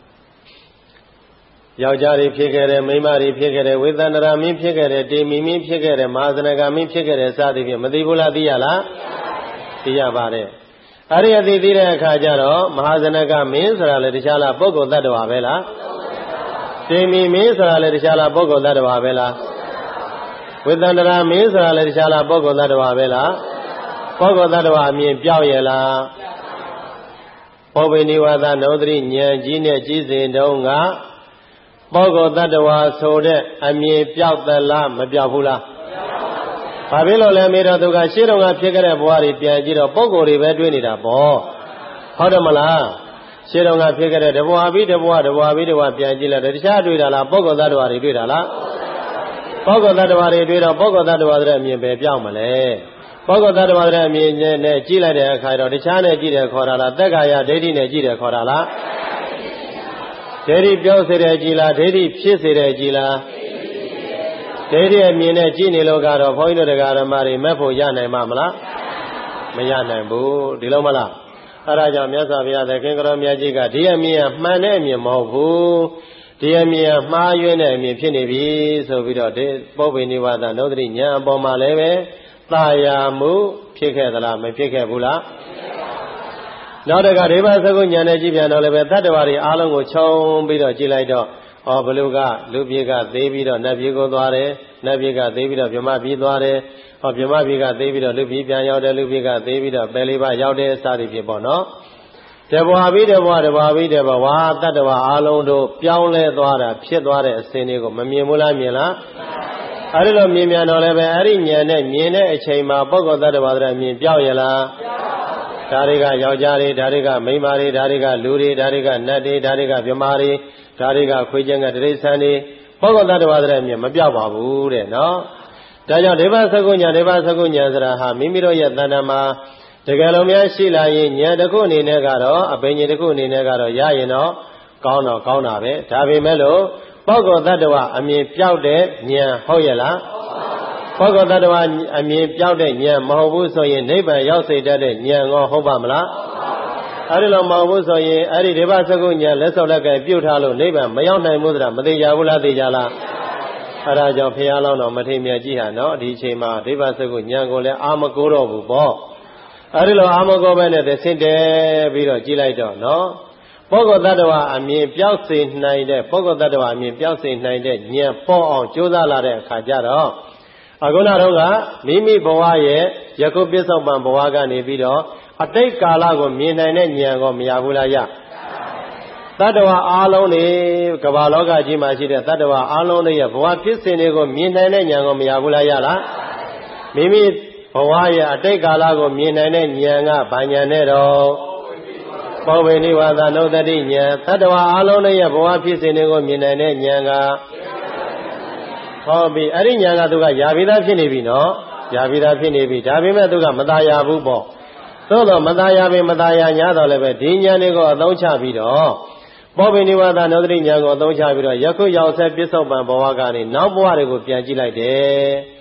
ယောက်ျားတွေဖြစ်ခဲ့တယ်မိန်းမတွေဖြစ်ခဲ့တယ်ဝေသန္တရာမင်းဖြစ်ခဲ့တယ်တေမီမင်းဖြစ်ခဲ့တယ်မဟာဇနကမင်းဖြစ်ခဲ့တယ်စသည်ဖြင့်မသိဘူးလားသိရလားသိရပါတယ်အဲ့ဒီအသိသိတဲ့အခါကျတော့မဟာဇနကမင်းဆိုတာလည်းတခြားလားပုဂ္ဂိုလ်တ attva ပဲလားတေမီမင်းဆိုတာလည်းတခြားလားပုဂ္ဂိုလ်တ attva ပဲလားဝေသန္တရာမင်းဆိုတာလည်းတခြားလားပုဂ္ဂိုလ်တ attva ပဲလားပုဂ္ဂိုလ်တ attva အမြင်ပြောက်ရလားပုပ္ပေနိဝါဒနောတရိဉာဏ်ကြီးနဲ့ကြီးစဉ်တုန်းကပုဂ္ဂိုလ်တ attva ဆိုတဲ့အမြင်ပြောက်သလားမပြောက်ဘူးလားဘာဖြစ်လို့လဲမေတော်သူကရှေ့တုန်းကဖြစ်ခဲ့တဲ့ဘဝတွေပြန်ကြည့်တော့ပုဂ္ဂိုလ်တွေပဲတွေ့နေတာပေါ့ဟုတ်တယ်မလားရှေ့တုန်းကဖြစ်ခဲ့တဲ့တဘဝပြီးတဘဝတဘဝပြီးတဘဝပြန်ကြည့်လိုက်တယ်တခြားတွေ့တာလားပုဂ္ဂိုလ်တ attva တွေတွေ့တာလားပုဂ္ဂိုလ်တ attva တွေတွေ့တော့ပုဂ္ဂိုလ်တ attva ဆိုတဲ့အမြင်ပဲပြောက်မလဲပုဂ္ဂိုလ်တ attva ဆိုတဲ့အမြင်နဲ့ကြည့်လိုက်တဲ့အခါတော့တခြားနဲ့ကြည့်တယ်ခေါ်တာလားသက်ကာယဒိဋ္ဌိနဲ့ကြည့်တယ်ခေါ်တာလားဒိဋ္ဌိပြောစေတဲ့ကြည်လားဒိဋ္ဌိဖြစ်စေတဲ့ကြည်လားဒိဋ္ဌိအမြင်နဲ့ကြည်နေလို့ကတော့ဘုန်းကြီးတို့တရားဓမ္မတွေမဲ့ဖို့ရနိုင်မှာမလားမရနိုင်ဘူးဒီလိုမလားအဲဒါကြောင့်မြတ်စွာဘုရားသခင်ကတော်မြတ်ကြီးကဒီအမြင်ကမှန်တဲ့အမြင်မဟုတ်ဘူးဒီအမြင်ကမှားယွင်းတဲ့အမြင်ဖြစ်နေပြီဆိုပြီးတော့ဒီပုပ္ပေနိဝါဒနောတရိဉာဏ်အပေါ်မှာလည်းပဲသာယာမှုဖြစ်ခဲ့သလားမဖြစ်ခဲ့ဘူးလားနောက်တကဒေဝသကုဉာဏ်နဲ့ကြည့်ပြန်တော့လည်းပဲတတ္တဝါတွေအားလုံးကိုခြုံပြီးတော့ကြည့်လိုက်တော့ဟောဘလူကလူပြေကသေးပြီးတော့နတ်ပြေကိုသွားတယ်နတ်ပြေကသေးပြီးတော့ဗြဟ္မပြေသွားတယ်ဟောဗြဟ္မပြေကသေးပြီးတော့လူပြေပြန်ရောက်တယ်လူပြေကသေးပြီးတော့ပယ်လေးပါရောက်တယ်စသည်ဖြစ်ပေါ့နော်တဘွားပြီးတဘွားတဘွားပြီးတဘွားတတ္တဝါအားလုံးတို့ပြောင်းလဲသွားတာဖြစ်သွားတဲ့အစဉ်တွေကိုမမြင်ဘူးလားမြင်လားအဲဒီလိုမြင်မြန်တော့လည်းပဲအဲ့ဒီဉာဏ်နဲ့မြင်တဲ့အချိန်မှာပုဂ္ဂိုလ်တ attva တွေမြင်ပြောက်ရလားဒါတွေကယောက်ျားတွေဒါတွေကမိန်းမတွေဒါတွေကလူတွေဒါတွေကနတ်တွေဒါတွေကဗြဟ္မာတွေဒါတွေကခွေးကျင်ကတိရစ္ဆာန်တွေပုဂ္ဂိုလ်တ attva တွေမြင်မပြောက်ပါဘူးတဲ့နော်ဒါကြောင့်ဒေဝသကုဉာဏ်ဒေဝသကုဉာဏ်ဆိုတာဟာမိမိတို့ရဲ့တဏ္ဍာမှာတကယ်လို့များရှိလာရင်ဉာဏ်တစ်ခုအနေနဲ့ကတော့အပင်ဉာဏ်တစ်ခုအနေနဲ့ကတော့ရရင်တော့ကောင်းတော့ကောင်းတာပဲဒါပေမဲ့လို့ပုဂ္ဂိုလ်တ attva အမြင်ပြောက်တဲ့ဉာဏ်ဟုတ်ရဲ့လားပုဂ္ဂိုလ်တ attva အမြင်ပြောက်တဲ့ဉာဏ်မဟုတ်ဘူးဆိုရင်နိဗ္ဗာန်ရောက်စေတတ်တဲ့ဉာဏ်ရောဟုတ်ပါမလားအဲ့ဒီလိုမဟုတ်ဘူးဆိုရင်အဲ့ဒီဒေဝသကုဉာဏ်လက်စောက်လက်ကပြုတ်ထားလို့နိဗ္ဗာန်မရောက်နိုင်ဘူးဆိုတာမသိကြဘူးလားသိကြလားအဲ့ဒါကြောင့်ဘုရားလောင်းတော်မထေရမြတ်ကြီးဟာနော်ဒီအချိန်မှာဒေဝသကုဉာဏ်ကိုလည်းအာမကိုတော့ဘူးပေါ့အဲ့ဒီလိုအာမကိုပဲနဲ့သင်တယ်ပြီးတော့ကြည်လိုက်တော့နော်ပုဂ္ဂိုလ်တ attva အမြင်ပြောက်စေနိုင်တဲ့ပုဂ္ဂိုလ်တ attva အမြင်ပြောက်စေနိုင်တဲ့ဉာဏ်ပေါ်အောင်ကြိုးစားလာတဲ့အခါကျတော့အခုနတော့ကမိမိဘဝရဲ့ယခုပြစ္ဆုတ်ပံဘဝကနေပြီးတော့အတိတ်ကာလကိုမြင်နိုင်တဲ့ဉာဏ်ကိုမရဘူးလားရတ attva အားလုံးတွေကမ္ဘာလောကကြီးမှာရှိတဲ့တ attva အားလုံးတွေရဲ့ဘဝဖြစ်စဉ်တွေကိုမြင်နိုင်တဲ့ဉာဏ်ကိုမရဘူးလားရလားမိမိဘဝရဲ့အတိတ်ကာလကိုမြင်နိုင်တဲ့ဉာဏ်ကဘာဉာဏ်နဲ့တော့ပုပ္ပေနိဝါဒနောတတိဉာဏ်တ attva အားလုံးတွေရဲ့ဘဝဖြစ်စဉ်တွေကိုမြင်နိုင်တဲ့ဉာဏ်ကဟောပြီအဲ့ဒီဉာဏ်ကသူကယာပြီးသားဖြစ်နေပြီနော်ယာပြီးသားဖြစ်နေပြီဒါပေမဲ့သူကမตายဘူးပေါ့သို့တော့မตายပင်မตายညာတော့လည်းပဲဒီဉာဏ်တွေကိုအသုံးချပြီးတော့ပုပ္ပေနိဝါဒနောတတိဉာဏ်ကိုအသုံးချပြီးတော့ယခုရောက်ဆက်ပြစ္ဆုတ်ပံဘဝကနေနောက်ဘဝတွေကိုပြန်ကြည့်လိုက်တယ်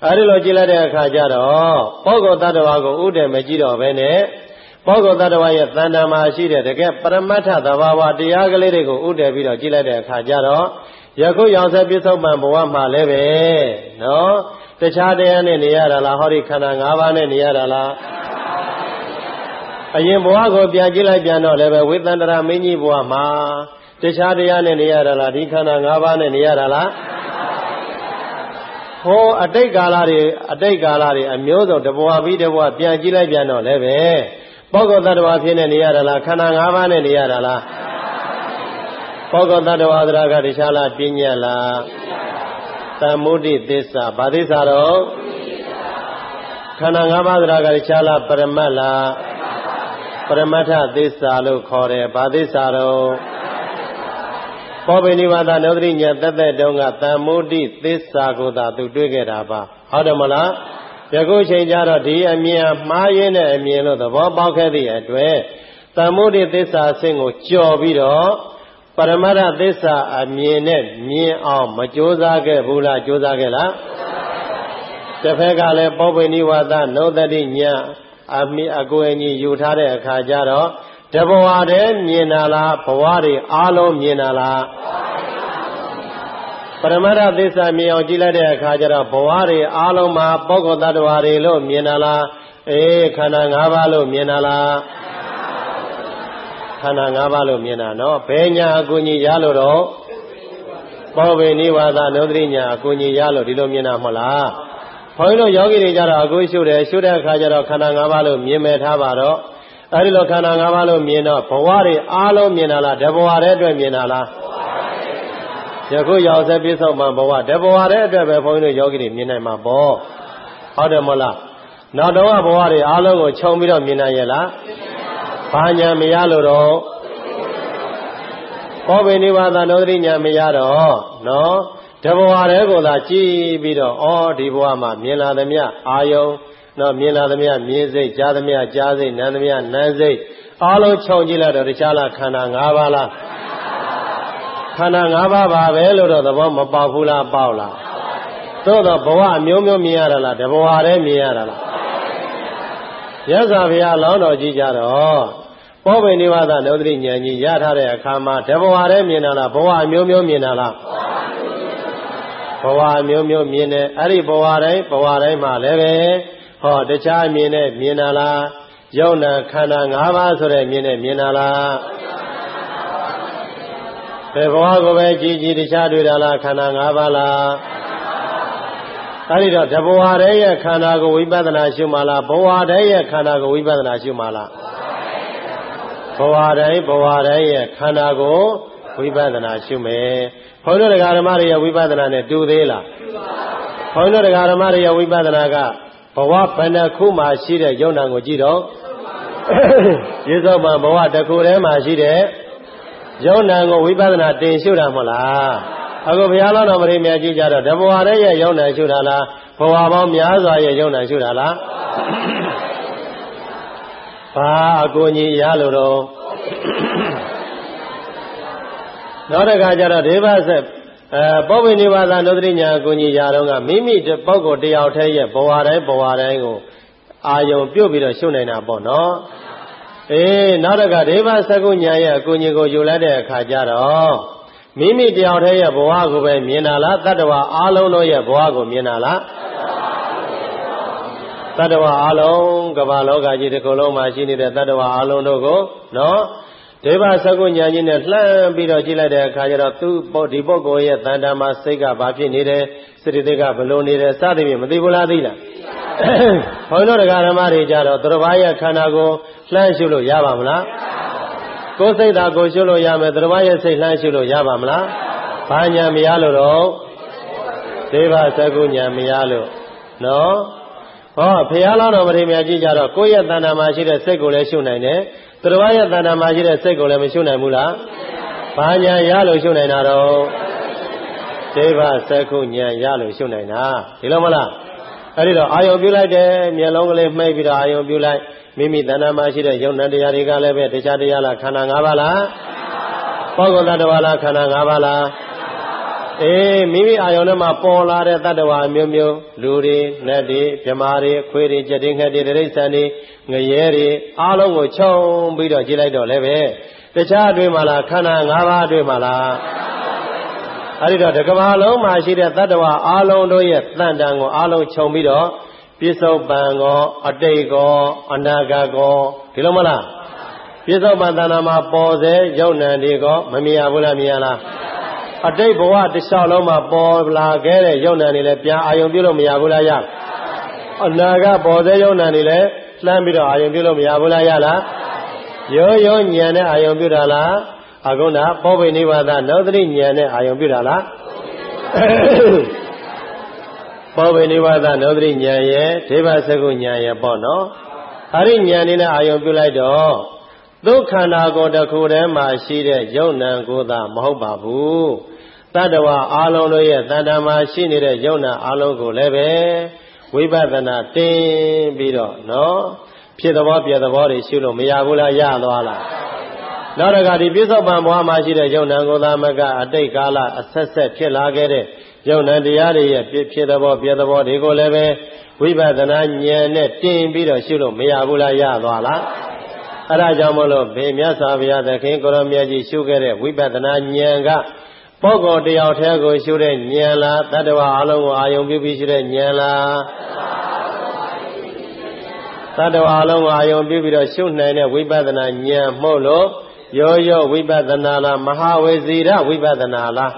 အဲဒီလိုကြည့်လိုက်တဲ့အခါကျတော့ပုဂ္ဂိုလ်တ attva ကိုဥဒ္ဒေမကြည့်တော့ဘဲနဲ့ပုဂ္ဂိုလ်တ attva ရဲ့တဏ္ဍာမှာရှိတဲ့တကယ်ပရမတ္ထသဘာဝတရားကလေးတွေကိုဥဒ္ဒေပြီးတော့ကြည့်လိုက်တဲ့အခါကျတော့ယခုရောက်ဆက်ပြစ္ဆုတ်ပံဘဝမှာလည်းပဲနော်တခြားတရားနဲ့နေရတာလားဟောဒီခန္ဓာ၅ပါးနဲ့နေရတာလားအရင်ဘဝကိုပြန်ကြည့်လိုက်ပြန်တော့လည်းပဲဝိသန္တရာမင်းကြီးဘဝမှာတခြားတရားနဲ့နေရတာလားဒီခန္ဓာ၅ပါးနဲ့နေရတာလားဟောအတိတ်ကာလတွေအတိတ်ကာလတွေအမျိုးစုံတဘဝပြီးတဘဝပြန်ကြည့်လိုက်ပြန်တော့လည်းပဲပုဂ္ဂိုလ်တ attva ဖြစ်နေနေရတာလားခန္ဓာ၅ပါးနဲ့နေရတာလားပုဂ္ဂိုလ်တ attva သရကတခြားလားပညာလားသမုဒိသစ္စာဘာသစ္စာတော့ခန္ဓာ၅ပါးသရကတခြားလားပရမတ်လားပရမတ္ထသစ္စာလို့ခေါ်တယ်ဘာသစ္စာတော့ပောပိနိဝါဒနုဒတိညာတသက်တုံးကသမုဒိသစ္စာကိုသာသူတွေ့ခဲ့တာပါဟုတ်တယ်မလားယခုချိန်ကျတော့ဒီအမြင်မှားရင်းတဲ့အမြင်လို့သဘောပေါက်ခဲ့သည့်အတွက်သမုဒိသစ္စာဆင့်ကိုကြော်ပြီးတော့ပရမတ္ထသစ္စာအမြင်နဲ့မြင်အောင်မကြိုးစားခဲ့ဘူးလားကြိုးစားခဲ့လားတစ်ဖက်ကလည်းပောပိနိဝါဒနုဒတိညာအမိအကိုအညီယူထားတဲ့အခါကျတော့တဘဝတည်းမြင်တာလားဘဝတွေအားလုံးမြင်တာလားပရမတ္ထသစ္စာမြင်အောင်ကြည့်လိုက်တဲ့အခါကျတော့ဘဝတွေအားလုံးမှာပုဂ္ဂိုလ်တ attva တွေလို့မြင်တာလားအေးခန္ဓာ၅ပါးလို့မြင်တာလားခန္ဓာ၅ပါးလို့မြင်တာနော်ဘယ်ညာအကူအညီရလို့တော့ပောပိနိဝါဒနုဒတိညာအကူအညီရလို့ဒီလိုမြင်တာမဟုတ်လားဘုန်းကြီးတို့ယောဂီတွေကြတော့အကူရှုတယ်ရှုတဲ့အခါကျတော့ခန္ဓာ၅ပါးလို့မြင်မဲ့ထားပါတော့အဲဒီလိုခန္ဓာ၅ပါးလို့မြင်တော့ဘဝတွေအားလုံးမြင်တာလားတဘဝတည်းအတွက်မြင်တာလားယခုရောက်ဆက်ပြစ္ဆုတ်မှဘဝတဘဝတည်းအတွက်ပဲဘုန်းကြီးတို့ယောဂီတွေမြင်နိုင်မှာပေါ့ဟုတ်တယ်မဟုတ်လားနောက်တော့ဘဝတွေအားလုံးကိုခြုံပြီးတော့မြင်နိုင်ရဲ့လားဘာညာမရလို့တော့ပောပိနိဝါဒနုဒတိညာမရတော့နော်တဘဝတည်းကိုသာကြည်ပြီးတော့ဩဒီဘဝမှာမြင်လာသမျှအာယုံနော်မြင်လာသမျှမြင်စိတ်ကြားသမျှကြားစိတ်နားသမျှနားစိတ်အားလုံးခြုံကြည့်လိုက်တော့တခြားလားခန္ဓာ၅ပါးလားခန္ဓာ၅ပါးပါပဲလို့တော့သဘောမပေါက်ဘူးလားပေါက်လားသို့တော့ဘဝအမျိုးမျိုးမြင်ရတာလားတဘဝတည်းမြင်ရတာလားရသော်ဘုရားလောင်းတော်ကြီးကြတော့ပောပိနိဝါဒနုဒတိဉာဏ်ကြီးရထားတဲ့အခါမှာတဘဝတည်းမြင်တာလားဘဝအမျိုးမျိုးမြင်တာလားဘဝအမျိုးမျိုးမြင်တယ်အဲ့ဒီဘဝတိုင်းဘဝတိုင်းမှာလည်းပဲဟောတခြားမြင်နဲ့မြင်တာလားယုံနာခန္ဓာ၅ပါးဆိုတဲ့မြင်နဲ့မြင်တာလားဘယ်ဘဝကိုပဲကြည်ကြည်တခြားတွေ့တာလားခန္ဓာ၅ပါးလားအဲဒီတော့တဘဝတည်းရဲ့ခန္ဓာကိုဝိပဿနာရှုမှလားဘဝတည်းရဲ့ခန္ဓာကိုဝိပဿနာရှုမှလားဘဝတိုင်းဘဝတိုင်းရဲ့ခန္ဓာကိုဝိပဿနာရှုမယ်ဘုန်းတော်ဓမ္မတွေရဲ့ဝိပဿနာနဲ့တူသေးလားဘုန်းတော်ဓမ္မတွေရဲ့ဝိပဿနာကဘဝဘယ်နှခုမှရှိတဲ့ယုံနာကိုကြည့်တော့ရေသောမှာဘဝတစ်ခုတည်းမှာရှိတဲ့ယုံနာကိုဝိပဿနာတင်ရှုတာမဟုတ်လားအခုဘုရားတော်မရိမြတ်ကြီးကြတော့တဘဝတည်းရဲ့ယုံနာရှုတာလားဘဝပေါင်းများစွာရဲ့ယုံနာရှုတာလားဘာအကူအညီရလို့တော့နောက်တစ်ခါကျတော့ဒေဝဆက်အဲပောပိနိဝါဒနုဒတိညာအကူအညီရတော့ကမိမိပုဂ္ဂိုလ်တယောက်တည်းရဲ့ဘဝတိုင်းဘဝတိုင်းကိုအာယုံပြုတ်ပြီးတော့ရှုနိုင်တာပေါ့နော်အေးနောက်တစ်ခါဒေဝစကုညာရဲ့အကူအညီကိုယူလိုက်တဲ့အခါကျတော့မိမိတယောက်တည်းရဲ့ဘဝကိုပဲမြင်တာလားတတ္တဝါအားလုံးတို့ရဲ့ဘဝကိုမြင်တာလားတတ္တဝါအားလုံးကမ္ဘာလောကကြီးတစ်ခုလုံးမှာရှိနေတဲ့တတ္တဝါအားလုံးတို့ကိုနော်ဒေဝစကုညာကြီးနဲ့လှမ်းပြီးတော့ကြည့်လိုက်တဲ့အခါကျတော့သူဒီပုဂ္ဂိုလ်ရဲ့တဏ္ဍာမှာစိတ်ကဘာဖြစ်နေတယ်စိတ္တိကဘလို့နေတယ်စသဖြင့်မသိဘူးလားသိလားဘုန်းတော်ဓမ္မတွေကြတော့သူတော်ဘာရဲ့ခန္ဓာကိုလှမ်းရှုလို့ရပါမလားကိုယ်စိတ်သာကိုရှုလို့ရမယ်သူတော်ဘာရဲ့စိတ်လှမ်းရှုလို့ရပါမလားဘာညာမရလို့တော့ဒေဝစကုညာမရလို့နော်ဟောဘုရားလောင်းတော်မထေရမြတ်ကြီးကြတော့ကိုယ့်ရဲ့တဏ္ဍာမှာရှိတဲ့စိတ်ကိုလည်းရှုနိုင်တယ်သူတော်ဘာရဲ့တဏ္ဍာမှာရှိတဲ့စိတ်ကိုလည်းမရှုနိုင်ဘူးလားဘာညာရလို့ရှုနိုင်တာတော့ဒေဝစကုညာရလို့ရှုနိုင်တာဒီလိုမလားအဲ့ဒီတော့အာယုံပြုလိုက်တယ်မျက်လုံးကလေးမှိတ်ပြီးတော့အာယုံပြုလိုက်မိမိတဏ္ဍာမှာရှိတဲ့ယုံနာတရားတွေကလည်းပဲတရားတရားလားခန္ဓာ၅ပါးလားပုဂ္ဂိုလ်တ attva လားခန္ဓာ၅ပါးလားအေးမိမိအာယုံထဲမှာပေါ်လာတဲ့တတ္တဝါမျိုးမျိုးလူတွေနတ်တွေမြမာတွေခွေးတွေကြက်တွေငှက်တွေတိရစ္ဆာန်တွေငရဲတွေအားလုံးကိုခြုံပြီးတော့ကြည့်လိုက်တော့လည်းပဲတခြားတွေ့မှလားခန္ဓာ၅ပါးတွေ့မှလားအဲ့ဒီတော့တစ်ကမ္ဘာလုံးမှာရှိတဲ့တတ္တဝါအားလုံးတို့ရဲ့တန်တန်ကိုအားလုံးခြုံပြီးတော့ပြစ္ဆုတ်ပံကောအတိတ်ကောအနာဂတ်ကောဒီလိုမလားပြစ္ဆုတ်ပံတဏ္ဍာမှာပေါ်စေယုံ nant တွေကောမမြင်ရဘူးလားမြင်ရလားအတိတ်ဘဝတစ်လျှောက်လုံးမှာပေါ်လာခဲ့တဲ့ယုံ nant တွေလည်းပြန်အာယုံပြုလို့မရဘူးလားရအနာဂတ်ပေါ်စေယုံ nant တွေလည်းလှမ်းပြီးတော့အာယုံပြုလို့မရဘူးလားရလားရိုးရိုးဉာဏ်နဲ့အာယုံပြုတာလားအခုနပောဘိနိဗ္ဗာဒနောသတိဉာဏ်နဲ့အာယုံပြုတာလားပောဘိနိဗ္ဗာဒနောသတိဉာဏ်ရဲ့ဒိဗ္ဗစကုဉာဏ်ရဲ့ပေါ့နော်အဲ့ဒီဉာဏ်လေးနဲ့အာယုံပြုလိုက်တော့ဒုက္ခန္ဓာကိုယ်တစ်ခုတည်းမှာရှိတဲ့ယုံ nant ကိုသာမဟုတ်ပါဘူးတတ္တဝါအာလုံးတို့ရဲ့တဏ္ဍာမှာရှိနေတဲ့ယုံ nant အာလုံးကိုလည်းပဲဝိပဿနာတင်ပြီးတော့နော်ဖြစ်သဘောပြသဘောတွေရှုလို့မရဘူးလားရသွားလားနောက်တစ်ခါဒီပြစ္ဆုတ်ပံဘဝမှာရှိတဲ့ယုံ nant ကိုသာမကအတိတ်ကာလအဆက်ဆက်ဖြစ်လာခဲ့တဲ့ယုံ nant တရားတွေရဲ့ဖြစ်သဘောပြသဘောတွေကိုလည်းပဲဝိပဿနာဉာဏ်နဲ့တင်ပြီးတော့ရှုလို့မရဘူးလားရသွားလားအဲ့ဒါကြောင့်မလို့ဘေမြတ်စွာဘုရားသခင်ကိုရောမြတ်ကြီးရှုခဲ့တဲ့ဝိပဿနာဉာဏ်ကပုဂ္ဂိုလ်တယောက်တည်းကိုရှုတဲ့ဉာဏ်လားတတ္တဝါအလုံးကိုအာယုံပြုပြီးရှုတဲ့ဉာဏ်လားတတ္တဝါအလုံးကိုအာယုံပြုပြီးတော့ရှုနိုင်တဲ့ဝိပဿနာဉာဏ်မှုလို့ရောရောဝိပဿနာလားမဟာဝေဇီရဝိပဿနာလား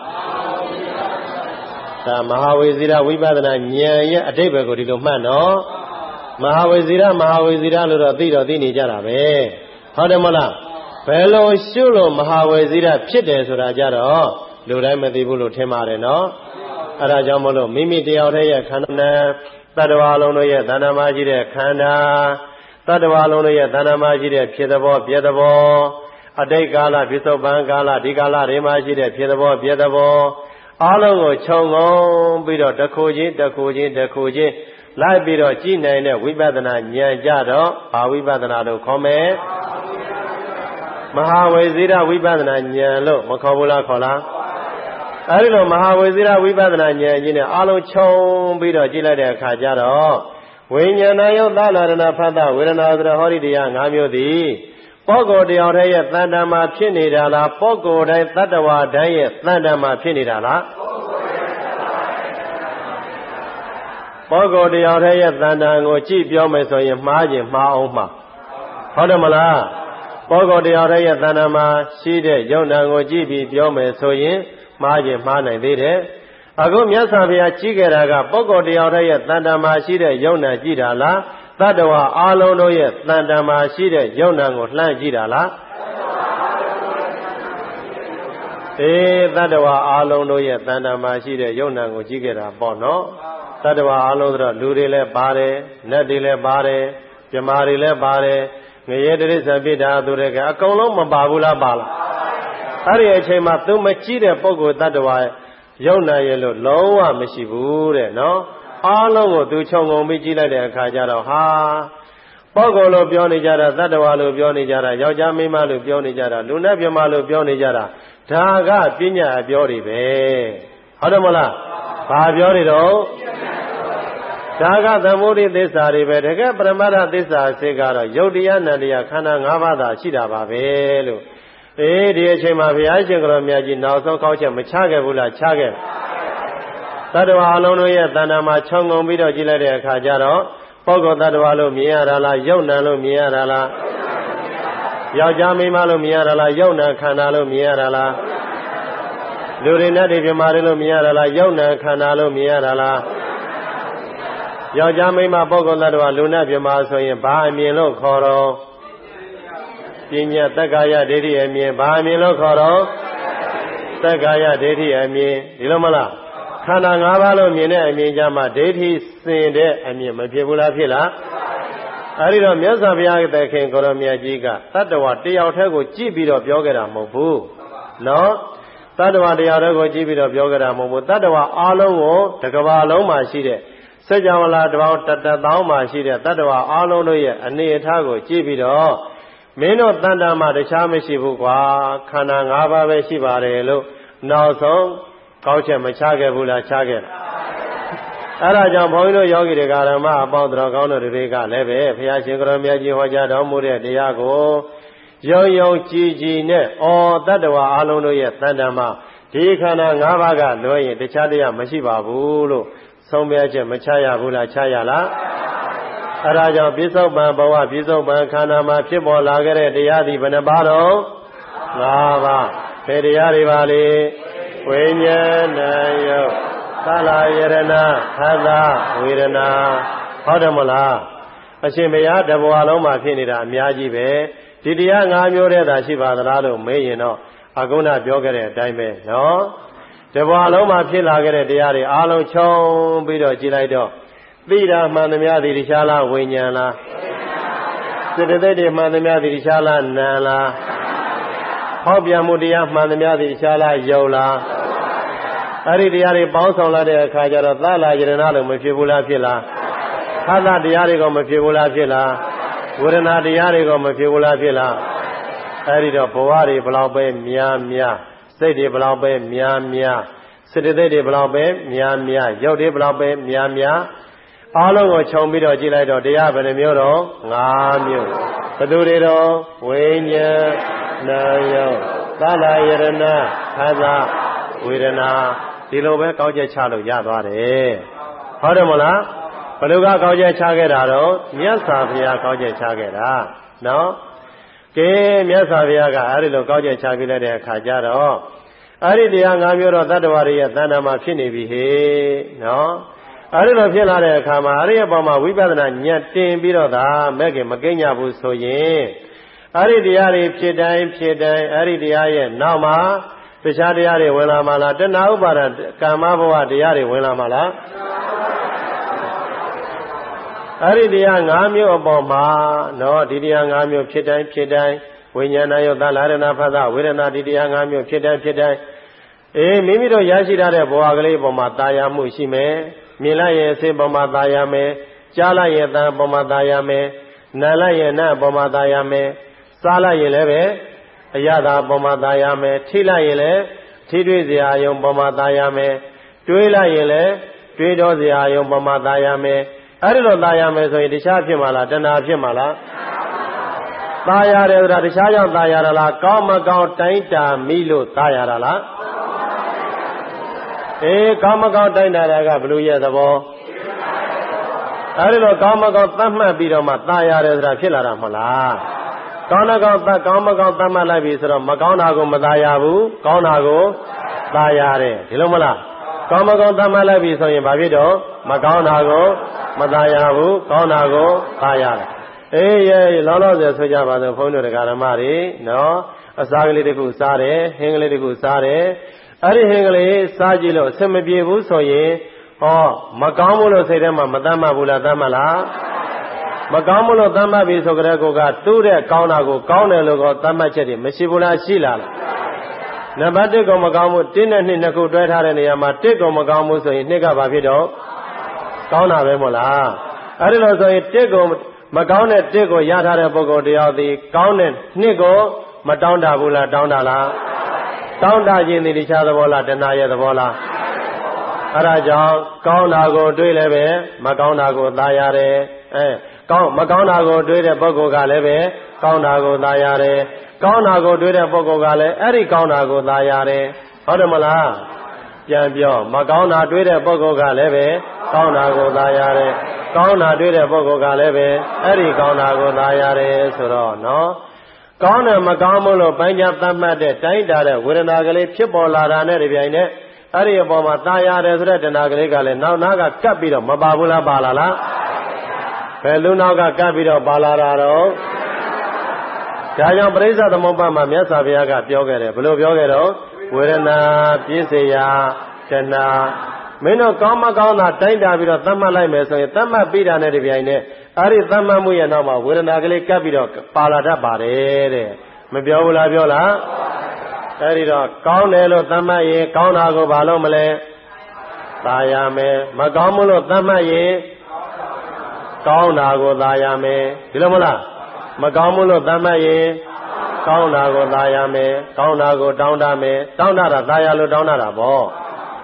ဒါမဟာဝေဇီရဝိပဿနာဉာဏ်ရဲ့အဓိပ္ပာယ်ကိုဒီလိုမှတ်နော်မဟာဝေဇီရမဟာဝေဇီရလို့တော့သိတော့သိနေကြတာပဲဟုတ်တယ်မလားဘယ်လိုရှုလို့မဟာဝေဇီရဖြစ်တယ်ဆိုတာကြတော့လူတိုင်းမသိဘူးလို့ထင်ပါတယ်နော်အဲဒါကြောင့်မလို့မိမိတယောက်တည်းရဲ့ခန္ဓာနဲ့တတ္တဝါလုံးတို့ရဲ့တဏ္ဍာမှာရှိတဲ့ခန္ဓာတတ္တဝါလုံးတို့ရဲ့တဏ္ဍာမှာရှိတဲ့ဖြစ်သဘောပြသဘောအတိတ်ကာလပြစ္ဆုတ်ပံကာလဒီကာလတွေမှာရှိတဲ့ဖြစ်သဘောပြသဘောအားလုံးကိုခြုံငုံပြီးတော့တစ်ခုချင်းတစ်ခုချင်းတစ်ခုချင်းလိုက်ပြီးတော့ကြည်နိုင်တဲ့ဝိပဿနာဉာဏ်ကြတော့ဘာဝိပဿနာလို့ခေါ်မယ်မဟာဝေဇိရဝိပဿနာဉာဏ်လို့မခေါ်ဘူးလားခေါ်လားအဲဒီလိုမဟာဝေဇိရဝိပဿနာဉာဏ်ကြီးနဲ့အားလုံးခြုံပြီးတော့ကြည့်လိုက်တဲ့အခါကျတော့ဝိညာဏယုတ်သလရဏဖတ်တဝေဒနာဆိုတဲ့ဟောဒီတရား၅မျိုးသည်ပုဂ္ဂိုလ်တယောက်တည်းရဲ့တဏ္ဍာမှာဖြစ်နေတာလားပုဂ္ဂိုလ်တိုင်းတတ္တဝါတိုင်းရဲ့တဏ္ဍာမှာဖြစ်နေတာလားပုဂ္ဂိုလ်တယောက်တည်းရဲ့တဏ္ဍာကိုကြည့်ပြောမယ်ဆိုရင်မှားခြင်းမှားအောင်မှာဟုတ်တယ်မလားပုဂ္ဂိုလ်တယောက်တည်းရဲ့တဏ္ဍာမှာရှိတဲ့ယုံ nant ကိုကြည့်ပြီးပြောမယ်ဆိုရင်မှားခြင်းမှားနိုင်သေးတယ်အခုမြတ်စွာဘုရားကြည့်ခဲ့တာကပုဂ္ဂိုလ်တယောက်တည်းရဲ့တဏ္ဍာမှာရှိတဲ့ယုံ nant ကြည့်တာလားတတ္တဝါအားလုံးတို့ရဲ့တဏ္ဍာမှာရှိတဲ့ယုံ nant ကိုလှမ်းကြည့်တာလားအေးတတ္တဝါအားလုံးတို့ရဲ့တဏ္ဍာမှာရှိတဲ့ယုံ nant ကိုကြည့်ခဲ့တာပေါ့နော်တတ္တဝါအားလုံးဆိုတော့လူတွေလည်းပါတယ်နတ်တွေလည်းပါတယ်မြမာတွေလည်းပါတယ်ငရဲတိရစ္ဆာန်ပိဋ္ဌာသူတွေကအကုန်လုံးမပါဘူးလားပါလားအဲ့ဒီအချိန်မှာသူမကြည့်တဲ့ပုဂ္ဂိုလ်တ attva ယုံ nant ရဲ့လို့လုံးဝမရှိဘူးတဲ့နော်အားလုံးကိုသူခြုံငုံပြီးကြည့်လိုက်တဲ့အခါကျတော့ဟာပုဂ္ဂိုလ်လို့ပြောနေကြတာတ attva လို့ပြောနေကြတာယောက်ျားမိန်းမလို့ပြောနေကြတာလူနဲ့မြမလို့ပြောနေကြတာဒါကပညာအပြောတွေပဲဟုတ်တယ်မလားဘာပြောနေတော့ဒါကသမုဒိသစ္စာတွေပဲတကယ်ပရမတ္ထသစ္စာစိတ်ကတော့ယုတ်တရားနံတရားခန္ဓာ၅ပါးသာရှိတာပါပဲလို့အေးဒီအချိန်မှာဘုရားရှင်ကတော်မြတ်ကြီးနောက်ဆုံးကောက်ချက်မချခဲ့ဘူးလားချခဲ့တတ္တဝါအလုံးတို့ရဲ့တဏ္ဍာမှာခြုံငုံပြီးတော့ကြည့်လိုက်တဲ့အခါကျတော့ပုဂ္ဂိုလ်တ attva လို့မြင်ရတာလားယုတ် nant လို့မြင်ရတာလားယောက်ျားမိန်းမလို့မြင်ရတာလားယုတ် nant ခန္ဓာလို့မြင်ရတာလားလူတွေနဲ့ဒီပြမာတွေလို့မြင်ရတာလားယုတ် nant ခန္ဓာလို့မြင်ရတာလားယောက်ျားမိန်းမပုဂ္ဂိုလ်တ attva လူနဲ့ပြမာဆိုရင်ဘာအမြင်လို့ခေါ်တော့ပညာတက္ကာယဒိဋ္ဌိအမြင်ဘာအမြင်လို့ခေါ်တော့တက္ကာယဒိဋ္ဌိအမြင်ဒီလိုမလားခန္ဓာ၅ပါးလို့မြင်တဲ့အမြင်ကြမှာဒိဋ္ဌိစင်တဲ့အမြင်မဖြစ်ဘူးလားဖြစ်လားအဲဒီတော့မြတ်စွာဘုရားသခင်ကိုရောမြတ်ကြီးကတတ္တဝါတယောက်တည်းကိုကြည့်ပြီးတော့ပြောခဲ့တာမဟုတ်ဘူးနော်တတ္တဝါတယောက်တည်းကိုကြည့်ပြီးတော့ပြောခဲ့တာမဟုတ်ဘူးတတ္တဝါအားလုံးကိုတစ်ကမ္ဘာလုံးမှာရှိတဲ့စัจ java လာတပေါင်းတတသောင်းမှာရှိတဲ့တတ္တဝါအားလုံးတို့ရဲ့အနေအထားကိုကြည့်ပြီးတော့မင်းတို့တဏ္ဍာမှာတခြားမရှိဘူးကွာခန္ဓာ၅ပါးပဲရှိပါတယ်လို့နောက်ဆုံးကောင်းချက်မချခဲ့ဘူးလားချခဲ့လားအဲ့ဒါကြောင့်ဘုန်းကြီးတို့ယောဂီတွေကဓမ္မအပေါင်းတော်ကောင်းတို့တွေကလည်းပဲဘုရားရှင်ကိုရောမြတ်ကြီးဟောကြားတော်မူတဲ့တရားကိုယုံယုံကြည်ကြည်နဲ့ဩတတ္တဝါအလုံးတို့ရဲ့တန်တမှာဒီခန္ဓာ၅ပါးကလွဲရင်တခြားတရားမရှိပါဘူးလို့ဆုံးဖြတ်ချက်မချရဘူးလားချရလားအဲ့ဒါကြောင့်ပြစ္ဆုတ်ပံဘဝပြစ္ဆုတ်ပံခန္ဓာမှာဖြစ်ပေါ်လာခဲ့တဲ့တရားဒီဘယ်နှပါတော့၅ပါးဘယ်တရားတွေပါလဲဝိညာဏယုတ်သလာယရဏသသဝေဒနာဟုတ်တယ်မလားအရှင်ဘုရားတဘဝလုံးမှာဖြစ်နေတာအများကြီးပဲဒီတရား၅မျိုးတည်းသာရှိပါသလားလို့မေးရင်တော့အကုဏပြောခဲ့တဲ့အတိုင်းပဲနော်တဘဝလုံးမှာဖြစ်လာခဲ့တဲ့တရားတွေအားလုံးခြုံပြီးတော့ကြည်လိုက်တော့သိတာမှန်သမျှသည်တရားလားဝိညာဉ်လားစေတသိက်တွေမှန်သမျှသည်တရားလားနာမ်လားဟောပြန်မှုတရားမှန်သမျှသည်တရားလားယုတ်လားအဲ့ဒီတရားတွေပေါင်းဆောင်လာတဲ့အခါကျတော့သလာယရဏလို့မဖြစ်ဘူးလားဖြစ်လားသသတရားတွေကမဖြစ်ဘူးလားဖြစ်လားဝေဒနာတရားတွေကမဖြစ်ဘူးလားဖြစ်လားအဲ့ဒီတော့ဘဝတွေဘလောက်ပဲများများစိတ်တွေဘလောက်ပဲများများစေတသိက်တွေဘလောက်ပဲများများရုပ်တွေဘလောက်ပဲများများအားလုံးကိုခြုံပြီးတော့ကြည့်လိုက်တော့တရားဘယ်နှမျိုးတော့၅မျိုးဘယ်သူတွေတော့ဝိညာဉ်နာယုတ်သလာယရဏသသဝေဒနာဒီလိုပဲကောင်းချက်ချလို့ရသွားတယ်ဟုတ်တယ်မလားဘယ်လိုကကောင်းချက်ချခဲ့တာတော့မြတ်စွာဘုရားကောင်းချက်ချခဲ့တာနော်ကဲမြတ်စွာဘုရားကအဲဒီလိုကောင်းချက်ချပြလိုက်တဲ့အခါကျတော့အဲဒီတရား၅မျိုးတော့တတ္တဝါတွေရဲ့တဏ္ဍာမှာဖြစ်နေပြီဟေ့နော်အဲဒီလိုဖြစ်လာတဲ့အခါမှာအဲဒီအပေါ်မှာဝိပဿနာဉာဏ်တင်ပြီးတော့သာမဲ့ခင်မကိညာဘူးဆိုရင်အဲဒီတရားတွေဖြစ်တိုင်းဖြစ်တိုင်းအဲဒီတရားရဲ့နောက်မှာတခြားတရားတွေဝင်လာမှာလားတဏှာဥပါဒကာမဘဝတရားတွေဝင်လာမှာလားအဲ့ဒီတရား၅မျိုးအပေါ်မှာနော်ဒီတရား၅မျိုးဖြစ်တိုင်းဖြစ်တိုင်းဝိညာဏယုတ်သလာရဏဖသဝေဒနာဒီတရား၅မျိုးဖြစ်တိုင်းဖြစ်တိုင်းအေးမိမိတို့ရရှိထားတဲ့ဘဝကလေးပေါ်မှာတာယာမှုရှိမယ်မြင်လိုက်ရင်အစိမ်းပေါ်မှာတာယာမယ်ကြားလိုက်ရင်အသံပေါ်မှာတာယာမယ်နားလိုက်ရင်နားပေါ်မှာတာယာမယ်စားလိုက်ရင်လည်းပဲအရသာပေါ်မှာသာယာမယ်ထိလိုက်ရင်လည်းထိတွေ့စရာအယုံပေါ်မှာသာယာမယ်တွေးလိုက်ရင်လည်းတွေးတော့စရာအယုံပေါ်မှာသာယာမယ်အဲ့ဒီလိုသာယာမယ်ဆိုရင်တခြားဖြစ်မှာလားတဏှာဖြစ်မှာလားသာယာတယ်ဆိုတာတခြားကြောင့်သာယာတာလားကောင်းမကောင်းတိုင်းတာမိလို့သာယာတာလားအေးကောင်းမကောင်းတိုင်းတာကဘယ်လိုရဲ့သဘောအဲ့ဒီလိုကောင်းမကောင်းသတ်မှတ်ပြီးတော့မှသာယာတယ်ဆိုတာဖြစ်လာတာမဟုတ်လားကောင်းတာကောင်းသတ်ကောင်းမကောင်းသတ်မှတ်လိုက်ပြီဆိုတော့မကောင်းတာကိုမသာယာဘူးကောင်းတာကိုသာယာတယ်ဒီလိုမလားကောင်းမကောင်းသတ်မှတ်လိုက်ပြီဆိုရင်ဘာဖြစ်တော့မကောင်းတာကိုမသာယာဘူးကောင်းတာကိုသာယာတယ်အေးရဲ့လောလောဆယ်ဆိုကြပါစို့ဘုန်းတော်တရားဓမ္မတွေနော်အစားကလေးတစ်ခုစားတယ်ဟင်းကလေးတစ်ခုစားတယ်အဲ့ဒီဟင်းကလေးစားကြည့်လို့အဆင်မပြေဘူးဆိုရင်ဟောမကောင်းဘူးလို့စိတ်ထဲမှာမသတ်မှတ်ဘူးလားသတ်မှတ်လားမကောင်းဘူးလို့သတ်မှတ်ပြီဆိုကြတဲ့ကောကတူးတဲ့ကောင်းတာကိုကောင်းတယ်လို့ကောသတ်မှတ်ချက်တွေမရှိဘူးလားရှိလားနံပါတ်တစ်ကိုမကောင်းဘူးတစ်နဲ့နှစ်နှစ်ခုတွဲထားတဲ့နေရာမှာတစ်ကိုမကောင်းဘူးဆိုရင်နှစ်ကဘာဖြစ်တော့ကောင်းတာပဲမို့လားအဲ့ဒီလိုဆိုရင်တစ်ကိုမကောင်းတဲ့တစ်ကိုရထားတဲ့ပုဂ္ဂိုလ်တယောက်ဒီကောင်းတဲ့နှစ်ကိုမတောင်းတဘူးလားတောင်းတလားတောင်းတခြင်းဒီတခြားသဘောလားတဏှာရဲ့သဘောလားအဲ့ဒါကြောင့်ကောင်းတာကိုတွေးလည်းပဲမကောင်းတာကိုသာရတယ်အဲကောင်းမကောင်းတာကိုတွေးတဲ့ပုဂ္ဂိုလ်ကလည်းပဲကောင်းတာကိုသာရတယ်ကောင်းတာကိုတွေးတဲ့ပုဂ္ဂိုလ်ကလည်းအဲ့ဒီကောင်းတာကိုသာရတယ်ဟုတ်တယ်မလားပြန်ပြောမကောင်းတာတွေးတဲ့ပုဂ္ဂိုလ်ကလည်းပဲကောင်းတာကိုသာရတယ်ကောင်းတာတွေးတဲ့ပုဂ္ဂိုလ်ကလည်းပဲအဲ့ဒီကောင်းတာကိုသာရတယ်ဆိုတော့နော်ကောင်းတယ်မကောင်းဘူးလို့ပိုင်းခြားသတ်မှတ်တဲ့တိုင်းတာတဲ့ဝေဒနာကလေးဖြစ်ပေါ်လာတာနဲ့ဒီပြိုင်နဲ့အဲ့ဒီအပေါ်မှာသာရတယ်ဆိုတဲ့တဏှာကလေးကလည်းနောက်နာကကပ်ပြီးတော့မပါဘူးလားပါလာလားဘယ်လူနောက်ကကပ်ပြီးတော့ပါလာတာတော့ဒါကြောင့်ပရိစ္ဆေသမုပ္ပါမှာမြတ်စွာဘုရားကပြောခဲ့တယ်ဘယ်လိုပြောခဲ့တော့ဝေဒနာပြည့်စရာတဏှာမင်းတို့ကောင်းမကောင်းတာတိုင်းတာပြီးတော့သတ်မှတ်လိုက်မယ်ဆိုရင်သတ်မှတ်ပြီးတာနဲ့ဒီပြိုင်နဲ့အဲ့ဒီသတ်မှတ်မှုရဲ့နောက်မှာဝေဒနာကလေးကပ်ပြီးတော့ပါလာတတ်ပါတယ်တဲ့မပြောဘူးလားပြောလားအဲ့ဒီတော့ကောင်းတယ်လို့သတ်မှတ်ရင်ကောင်းတာကိုဘာလို့မလဲသာယာမယ်မကောင်းဘူးလို့သတ်မှတ်ရင်ကောင်းတာကိုသာယာမယ်ဒီလိုမလားမကောင်းဘူးလို့သတ်မှတ်ရင်ကောင်းတာကိုသာယာမယ်ကောင်းတာကိုတောင်းတမယ်တောင်းတတာသာယာလို့တောင်းတတာပေါ့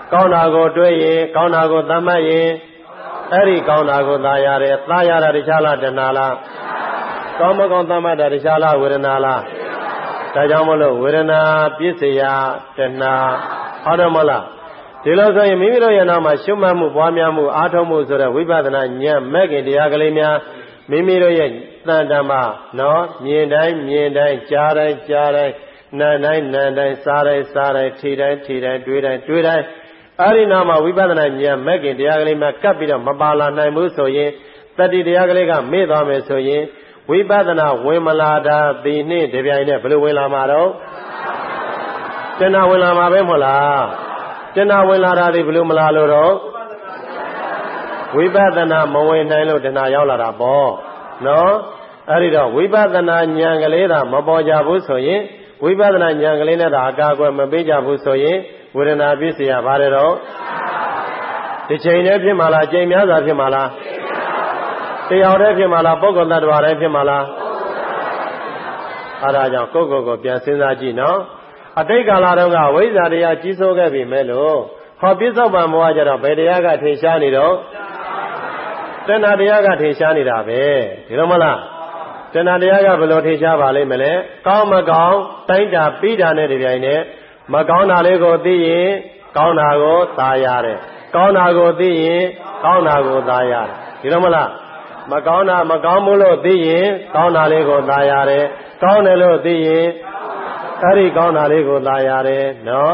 ကောင်းတာကိုတွေးရင်ကောင်းတာကိုသတ်မှတ်ရင်အဲ့ဒီကောင်းတာကိုသာရတယ်သာရတာတခြားလားတဏှာလားကောင်းမကောင်းသတ်မှတ်တာတခြားလားဝေဒနာလားဒါကြောင့်မလို့ဝေဒနာပစ္စယတဏှာဟုတ်တယ်မလားဒီလိုဆိုရင်မိမိတို့ရဲ့နောက်မှာရှုမှတ်မှုပွားများမှုအားထုတ်မှုဆိုတဲ့ဝိပဿနာဉာဏ်မဲ့ခင်တရားကလေးများမိမိတို့ရဲ့တန်တမှာနော်မြင်တိုင်းမြင်တိုင်းကြားတိုင်းကြားတိုင်းနားတိုင်းနားတိုင်းစားတိုင်းစားတိုင်းထိတိုင်းထိတိုင်းတွေးတိုင်းတွေးတိုင်းအဲ့ဒီနောက်မှာဝိပဿနာဉာဏ်မဲ့ခင်တရားကလေးများကပ်ပြီးတော့မပါလာနိုင်ဘူးဆိုရင်တတိတရားကလေးကမေ့သွားမယ်ဆိုရင်ဝိပဿနာဝင်မလာတာဒီနေ့ဒီပြိုင်နဲ့ဘယ်လိုဝင်လာမှာတော့တဏှာဝင်လာမှာပဲမဟုတ်လားတဏှာဝင်လာတာဒီဘယ်လိုမလာလို့တော့ဝိပဿနာမဝင်နိုင်လို့တဏှာရောက်လာတာပေါ့နော်အဲ့ဒီတော့ဝိပဿနာဉာဏ်ကလေးသာမပေါ်ကြဘူးဆိုရင်ဝိပဿနာဉာဏ်ကလေးနဲ့သာအကာအကွယ်မပေးကြဘူးဆိုရင်ဝေဒနာပစ္စယပါတယ်တော့ဒီချိန်တည်းဖြစ်မှာလားချိန်များစွာဖြစ်မှာလားတယောက်တည်းဖြစ်မှာလားပုဂ္ဂိုလ်သတ္တဝါတည်းဖြစ်မှာလားအဲဒါကြောင့်ကိုယ့်ကိုယ်ကိုပြန်စဉ်းစားကြည့်နော်အတိတ်ကာလတုန်းကဝိဇ္ဇာတရားကြီးစိုးခဲ့ပြီမဲ့လို့ဟောပြစ္ဆုတ်ပံဘဝကြတော့ဘယ်တရားကထင်ရှားနေတော့တဏှာတရားကထင်ရှားနေတာပဲဒီလိုမလားတဏှာတရားကဘယ်လိုထင်ရှားပါလိမ့်မလဲကောင်းမကောင်းတိုင်းတာပြီးတာနဲ့ဒီပြိုင်နဲ့မကောင်းတာလေးကိုသိရင်ကောင်းတာကိုသာရတယ်ကောင်းတာကိုသိရင်ကောင်းတာကိုသာရတယ်ဒီလိုမလားမကောင်းတာမကောင်းဘူးလို့သိရင်ကောင်းတာလေးကိုသာရတယ်ကောင်းတယ်လို့သိရင်အဲ့ဒီကောင်းတာလေးကိုသာရတယ်နော်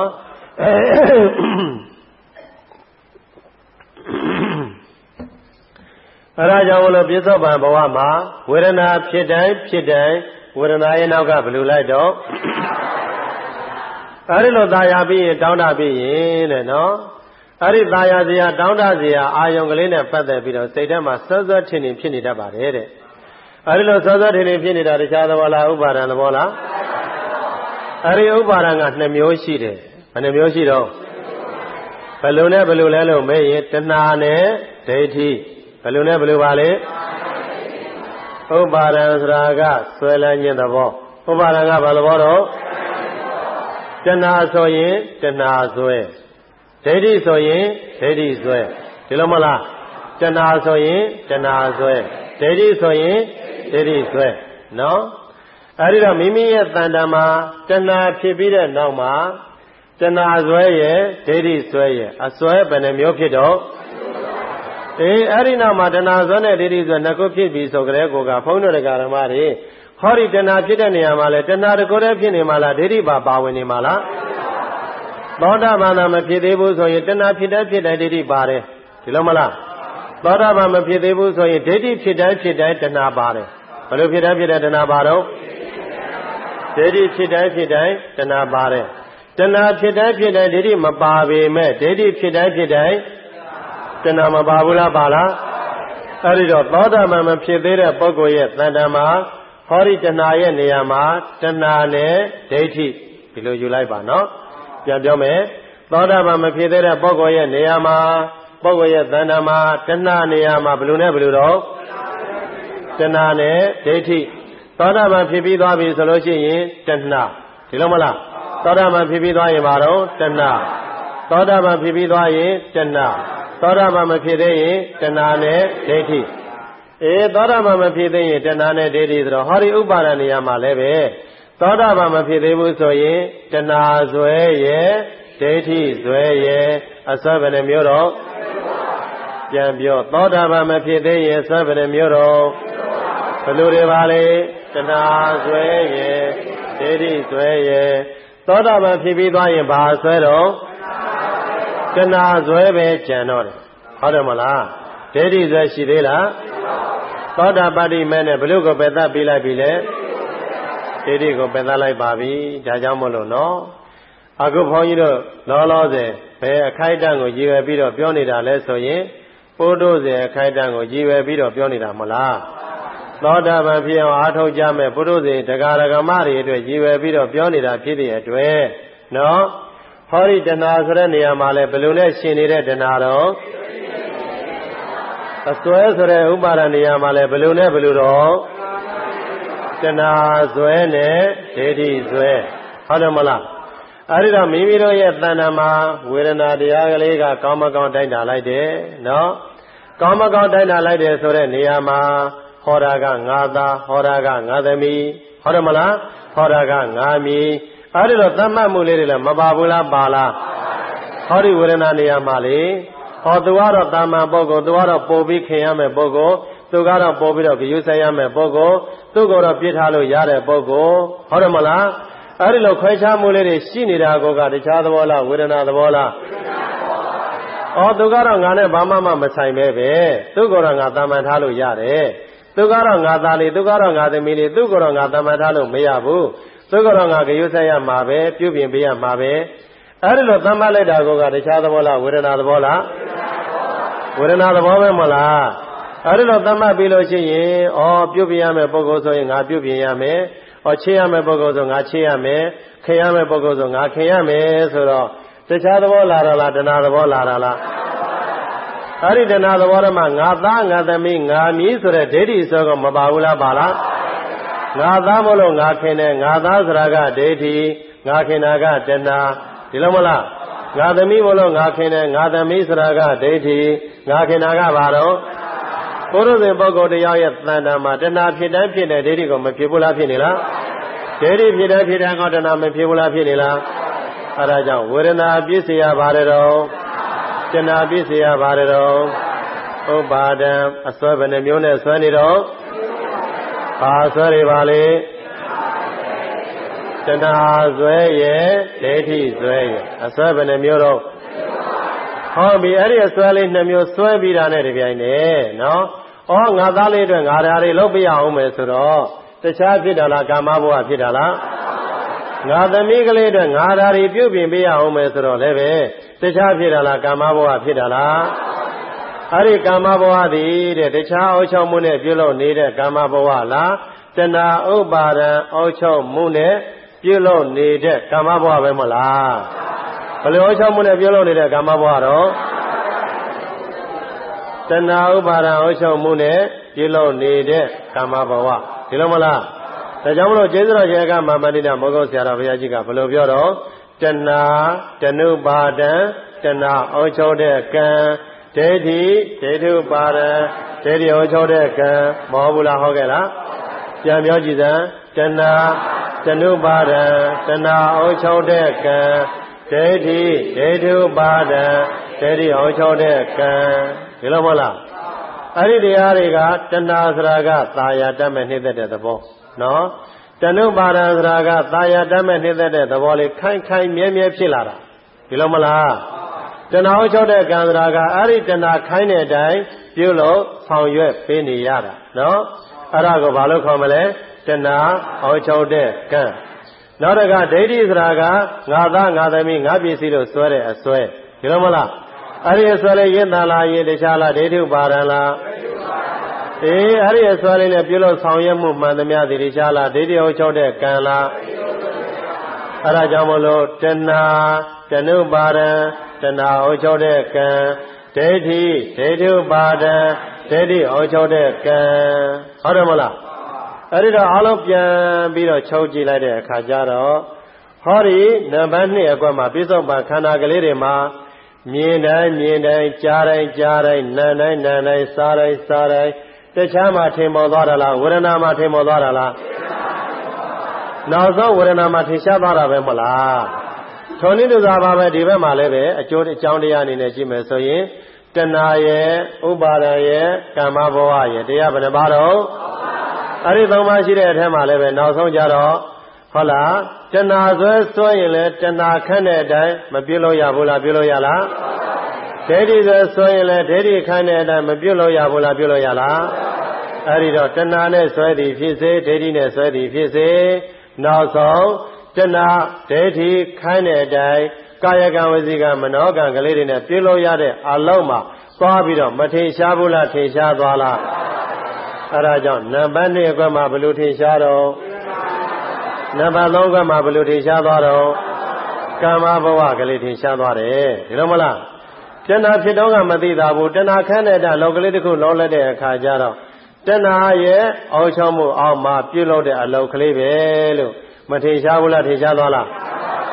အဲဒါကြောင့်မလို့ပြစ္ဆုတ်ပံဘဝမှာဝေဒနာဖြစ်တိုင်းဖြစ်တိုင်းဝေဒနာရဲ့နောက်ကဘယ်လိုလိုက်တော့အဲဒီလိုသာယာပြီးရင်တောင်းတပြီးရင်တဲ့နော်အဲ့ဒီသာယာစရာတောင်းတစရာအာယုံကလေးနဲ့ပတ်သက်ပြီးတော့စိတ်ထဲမှာစောစောထင်ထင်ဖြစ်နေတတ်ပါတယ်တဲ့အဲ့ဒီလိုစောစောထင်ထင်ဖြစ်နေတာတခြားသဘောလားဥပါဒံသဘောလားအဲ့ဒီဥပါဒံကနှစ်မျိုးရှိတယ်ဘယ်နှမျိုးရှိတော့ဘယ်လိုနဲ့ဘယ်လိုလဲလို့မေးရင်တဏှာနဲ့ဒိဋ္ဌိဘယ်လိုနဲ့ဘယ်လိုပါလဲဥပါဒံဆိုတာကဆွဲလန်းခြင်းသဘောဥပါဒံကဘာသဘောတော့တဏှာဆိုရင်တဏှာဆွဲဒိဋ္ဌိဆိုရင်ဒိဋ္ဌိဆွဲဒီလိုမလားတဏှာဆိုရင်တဏှာဆွဲဒိဋ္ဌိဆိုရင်ဒိဋ္ဌိဆွဲနော်အဲဒီတော့မိမိရဲ့တဏ္ဍာမှာတဏှာဖြစ်ပြီးတဲ့နောက်မှာတဏှာဆွဲရဲ့ဒိဋ္ဌိဆွဲရဲ့အဆွဲဘယ်နှမျိုးဖြစ်တော့အေးအဲ့ဒီနောက်မှာတဏှာဆွဲနဲ့ဒိဋ္ဌိဆွဲနှစ်ခုဖြစ်ပြီဆိုကြတဲ့ကိုကဘုန်းတော်တရားဓမ္မတွေဟောဒီတဏှာဖြစ်တဲ့နေရာမှာလဲတဏှာတကိုယ်တည်းဖြစ်နေမှာလားဒိဋ္ဌိပါပါဝင်နေမှာလားသောတာပန်သာမဖြစ်သေးဘူးဆိုရင်တဏှာဖြစ်တဲ့ဖြစ်တဲ့ဒိဋ္ဌိပါတယ်ဒီလိုမလားသောတာပန်မဖြစ်သေးဘူးဆိုရင်ဒိဋ္ဌိဖြစ်တဲ့ဖြစ်တဲ့တဏှာပါတယ်ဘယ်လိုဖြစ်တဲ့ဖြစ်တဲ့တဏှာပါတော့ဒိဋ္ဌိဖြစ်တဲ့ဖြစ်တဲ့တဏှာပါတယ်တဏှာဖြစ်တဲ့ဖြစ်တဲ့ဒိဋ္ဌိမပါပေမဲ့ဒိဋ္ဌိဖြစ်တဲ့ဖြစ်တဲ့တဏှာမပါဘူးလားပါလားအဲ့ဒီတော့သောတာပန်မဖြစ်သေးတဲ့ပုဂ္ဂိုလ်ရဲ့တဏ္ဍာမှာဟောဒီတဏှာရဲ့နေရာမှာတဏှာနဲ့ဒိဋ္ဌိဒီလိုယူလိုက်ပါနော်ပြန်ပြောမယ်သောတာပန်မဖြစ်သေးတဲ့ပုဂ္ဂိုလ်ရဲ့နေရာမှာပုဂ္ဂိုလ်ရဲ့တဏ္ဍာမှာတဏှာနေရာမှာဘယ်လိုနဲ့ဘယ်လိုတော့တဏှာနဲ့ဒိဋ္ဌိသောတာပန်ဖြစ်ပြီးသွားပြီဆိုလို့ရှိရင်တဏှာဒီလိုမလားသောတာပန်ဖြစ်ပြီးသွားရင်ဘာတော့တဏှာသောတာပန်ဖြစ်ပြီးသွားရင်တဏှာသောတာပန်မဖြစ်သေးရင်တဏှာနဲ့ဒိဋ္ဌိအေးသောတာပန်မဖြစ်သေးရင်တဏှာနဲ့ဒိဋ္ဌိဆိုတော့ဟောဒီဥပါဒဏ်နေရာမှာလည်းပဲသောတာပန်မဖြစ်သေးဘူးဆိုရင်တဏှာဇွဲရဲ့ဒိဋ္ဌိဇွဲရဲ့အစွဲဘယ်နှမျိုးတော့ပြန်ပြောသောတာပန်မဖြစ်သေးရင်အစွဲဘယ်နှမျိုးတော့ဘယ်လိုတွေပါလဲတဏှာဇွဲရဲ့ဒိဋ္ဌိဇွဲရဲ့သောတာပန်ဖြစ်ပြီးသွားရင်ဘာဇွဲတော့တဏှာဇွဲပဲကြံတော့တယ်ဟုတ်တယ်မလားဒိဋ္ဌိဇွဲရှိသေးလားသောတာပတ္တိမဲနဲ့ဘယ်လိုကိုပယ်သပြီးလိုက်ပြီလဲဒိဋ္ဌိကိုပယ်သလိုက်ပါပြီဒါကြောင့်မလို့နော်အခုဘုန်းကြီးတို့လောလောဆယ်ဘယ်အခိုက်အတန့်ကိုရည်ရွယ်ပြီးတော့ပြောနေတာလဲဆိုရင်ပိုးတို့စဉ်အခိုက်အတန့်ကိုရည်ရွယ်ပြီးတော့ပြောနေတာမလားသောတာပန်ဖြစ်အောင်အားထုတ်ကြမယ်ပုရုဇဉ်တရားဓမ္မတွေအတွက်ရည်ရွယ်ပြီးတော့ပြောနေတာဖြစ်တဲ့အတွက်နော်ဟောဒီတဏှာဆိုတဲ့နေရာမှာလဲဘယ်လိုနဲ့ရှင်နေတဲ့တဏှာတော့အစွဲဆိုတဲ့ဥပါဒနေရာမှာလဲဘယ်လိုနဲ့ဘယ်လိုတော့တဏှာဇွဲနဲ့ဒိဋ္ဌိဇွဲဟုတ်တယ်မလားအဲဒီတော့မိမိတို့ရဲ့တဏ္ဍာမှာဝေဒနာတရားကလေးကကောင်းမကောင်းတိုက်တာလိုက်တယ်နော်ကောင်းမကောင်းတိုက်တာလိုက်တယ်ဆိုတဲ့နေရာမှာဟောတာကငါသားဟောတာကငါသမီးဟုတ်တယ်မလားဟောတာကငါမီးအဲဒီတော့သတ်မှတ်မှုလေးတွေလည်းမပါဘူးလားပါလားဟောဒီဝေဒနာနေရာမှာလေဟောသူကတော့တာမန်ပုဂ္ဂိုလ်သူကတော့ပို့ပြီးခင်ရမယ်ပုဂ္ဂိုလ်သူကတော့ပို့ပြီးတော့ဂရုစိုက်ရမယ်ပုဂ္ဂိုလ်သူကတော့ပြစ်ထားလို့ရတဲ့ပုဂ္ဂိုလ်ဟုတ်တယ်မလားအဲဒီလိုခွဲခြားမှုလေးတွေရှိနေတာကိုကတခြားသဘောလားဝေဒနာသဘောလားဩသူကတော့ငါနဲ့ဘာမှမမဆိုင်ပဲပဲသူကတော့ငါတာမန်ထားလို့ရတယ်သူကတော့ငါသားလေးသူကတော့ငါသမီးလေးသူကတော့ငါတာမန်ထားလို့မရဘူးသူကတော့ငါဂရုစိုက်ရမှာပဲပြုပြင်ပေးရမှာပဲအဲဒီလိုသတ်မှတ်လိုက်တာကတခြားသဘောလားဝေဒနာသဘောလားဝေဒနာသဘောပဲမလားအဲဒီလိုသတ်မှတ်ပြီးလို့ရှိရင်ဩပြုပြင်ရမယ်ပုဂ္ဂိုလ်ဆိုရင်ငါပြုပြင်ရမယ်ဩချေရမယ်ပုဂ္ဂိုလ်ဆိုငါချေရမယ်ခင်ရမယ်ပုဂ္ဂိုလ်ဆိုငါခင်ရမယ်ဆိုတော့တခြားသဘောလာတာလားတဏှာသဘောလာတာလားအဲဒီတဏှာသဘောထဲမှာငါသားငါသမီးငါမီးဆိုတဲ့ဒိဋ္ဌိဆိုတော့မပါဘူးလားပါလားငါသားမို့လို့ငါခင်တယ်ငါသားဆိုတာကဒိဋ္ဌိငါခင်တာကတဏှာဒီလိုမလားငါသမီးမို့လို့ငါခင်တယ်ငါသမီးဆိုတာကဒိဋ္ဌိငါခင်တာကဘာတော့ပုရုဇဉ်ပုဂ္ဂိုလ်တရားရဲ့တဏ္ဍာမှာတဏှာဖြစ်တိုင်းဖြစ်တဲ့ဒိဋ္ဌိကိုမဖြစ်ဘူးလားဖြစ်နေလားဒိဋ္ဌိဖြစ်တိုင်းဖြစ်တိုင်းကတဏှာမဖြစ်ဘူးလားဖြစ်နေလားအဲဒါကြောင့်ဝေဒနာပြည့်စရာပါတယ်တော့တဏှာပြည့်စရာပါတယ်တော့ဥပါဒံအစွဲဘယ်နှမျိုးနဲ့ဆွဲနေတော့ဘာဆွဲတွေပါလေတဏှာဆွဲရဲ့ဒိဋ္ဌိဆွဲရဲ့အစွဲဘယ်နှမျိုးတော့ဟောပြီအဲ့ဒီအစွဲလေးနှမျိုးဆွဲပြီးတာနဲ့တပြိုင်နက်နော်ဩငါသားလေးအတွက်ငါဓာရီလုပ်ပြရအောင်မယ်ဆိုတော့တခြားဖြစ်တာလားကာမဘဝဖြစ်တာလားငါသမီးကလေးအတွက်ငါဓာရီပြုပြင်ပေးရအောင်မယ်ဆိုတော့လည်းပဲတခြားဖြစ်တာလားကာမဘဝဖြစ်တာလားအဲ့ဒီကာမဘဝသည်တဲ့တခြားအောက်ချုပ်မှုနဲ့ပြုလုပ်နေတဲ့ကာမဘဝလားတဏှာဥပါဒံအောက်ချုပ်မှုနဲ့ပြုလုပ်နေတဲ့ကာမဘဝပဲမလားဘယ်လိုအောက်ချုပ်မှုနဲ့ပြုလုပ်နေတဲ့ကာမဘဝတော့တဏှာဥပါဒံအောက်ချုပ်မှုနဲ့ပြုလုပ်နေတဲ့ကာမဘဝဒီလိုမလားဒါကြောင့်မလို့ကျေးဇူးတော်ရှင်ကမမဏိတမောဂုတ်ဆရာတော်ဘုရားကြီးကဘယ်လိုပြောတော့တဏှာတဏုပါဒံတဏှာအောက်ချုပ်တဲ့ကံဒိဋ္ဌိဒိဋ္ဌုပါဒံဒိဋ္ဌိအောက်ချုပ်တဲ့ကံမဟုတ်ဘူးလားဟုတ်ကဲ့လားပြန်ပြောကြည့်စမ်းတဏှာတဏုပါဒံတဏှာအောက်ချုပ်တဲ့ကံဒိဋ္ဌိဒိဋ္ဌုပါဒံဒိဋ္ဌိအောက်ချုပ်တဲ့ကံဒီလိုမဟုတ်လားအဲ့ဒီတရားတွေကတဏှာဆိုတာကသာယာတတ်မဲ့နှိမ့်သက်တဲ့သဘောနော်တဏုပါဒံဆိုတာကသာယာတတ်မဲ့နှိမ့်သက်တဲ့သဘောလေးခိုင်ခိုင်မြဲမြဲဖြစ်လာတာဒီလိုမလားတဏှာအောက်ချုပ်တဲ့ကံဆိုတာကအဲ့ဒီတဏှာခိုင်းတဲ့အတိုင်းပြုလို့ဆောင်ရွက်ပေးနေရတာနော်အဲ့ဒါကိုဘာလို့ခေါ်မလဲတဏှာအောက်ချုပ်တဲ့ကံနောက်တကဒိဋ္ဌိဆိုတာကငါသားငါသမီးငါပစ္စည်းလို့ဆွဲတဲ့အဆွဲဒီလိုမလားအဲ့ဒီအဆွဲလေးရင့်တန်လားရင်တခြားလားဒိဋ္ဌိပါဒံလားအေးအဲ့ဒီအဆွဲလေးနဲ့ပြုလို့ဆောင်ရွက်မှုမှန်သမျှဒီတခြားလားဒိဋ္ဌိအောက်ချုပ်တဲ့ကံလားအဲ့ဒါကြောင့်မလို့တဏှာတဏုပါဒံတဏှာအောက်ချုပ်တဲ့ကံဒိဋ္ဌိဒိဋ္ဌုပါဒံဒိဋ္ဌိအောက်ချုပ်တဲ့ကံဟုတ်တယ်မလားအဲ့ဒီတော့အလုံးပြန်ပြီးတော့ချုပ်ကြည့်လိုက်တဲ့အခါကျတော့ဟောဒီနံပါတ်နှစ်အကွက်မှာပြစ္ဆုတ်ပံခန္ဓာကလေးတွေမှာမြင်တိုင်းမြင်တိုင်းကြားတိုင်းကြားတိုင်းနားတိုင်းနားတိုင်းစားတိုင်းစားတိုင်းတခြားမှာထင်ပေါ်သွားတာလားဝေဒနာမှာထင်ပေါ်သွားတာလားနောက်ဆုံးဝေဒနာမှာထင်ရှားသွားတာပဲမလားထုံနည်းတူစွာပါပဲဒီဘက်မှာလည်းပဲအကျိုးအကြောင်းတရားအနေနဲ့ကြည့်မယ်ဆိုရင်တဏှာရဲ့ဥပါဒံရဲ့ကာမဘဝရဲ့တရားဘယ်နှပါတော့အဲ့ဒီသုံးပါးရှိတဲ့အထက်မှာလည်းပဲနောက်ဆုံးကြတော့ဟုတ်လားတဏှာဆွဲဆွဲရင်လည်းတဏှာခန့်တဲ့အတိုင်းမပြုလို့ရဘူးလားပြုလို့ရလားဒိဋ္ဌိဆွဲဆွဲရင်လည်းဒိဋ္ဌိခန့်တဲ့အတိုင်းမပြုလို့ရဘူးလားပြုလို့ရလားအဲ့ဒီတော့တဏှာနဲ့ဆွဲသည်ဖြစ်စေဒိဋ္ဌိနဲ့ဆွဲသည်ဖြစ်စေနောက်ဆုံးတဏှာဒိဋ္ဌိခိုင်းတဲ့အတိုင်းကာယကံဝစီကံမနောကံကလေးတွေနဲ့ပြုလို့ရတဲ့အလုံးမှာသွားပြီးတော့မထင်ရှားဘူးလားထင်ရှားသွားလားအဲဒါကြောင့်နံပါတ်နှစ်အကွက်မှာဘယ်လိုထင်ရှားတော့နံပါတ်သုံးအကွက်မှာဘယ်လိုထင်ရှားသွားတော့ကာမဘဝကလေးထင်ရှားသွားတယ်ဒီလိုမလားတဏှာဖြစ်တော့ကမသိတာဘူးတဏှာခန့်တဲ့အလောက်ကလေးတစ်ခုလုံးလက်တဲ့အခါကျတော့တဏှာရဲ့အောက်ချုံမှုအောက်မှာပြုလုပ်တဲ့အလောက်ကလေးပဲလို့မထင်ရှားဘူးလားထင်ရှားသွားလား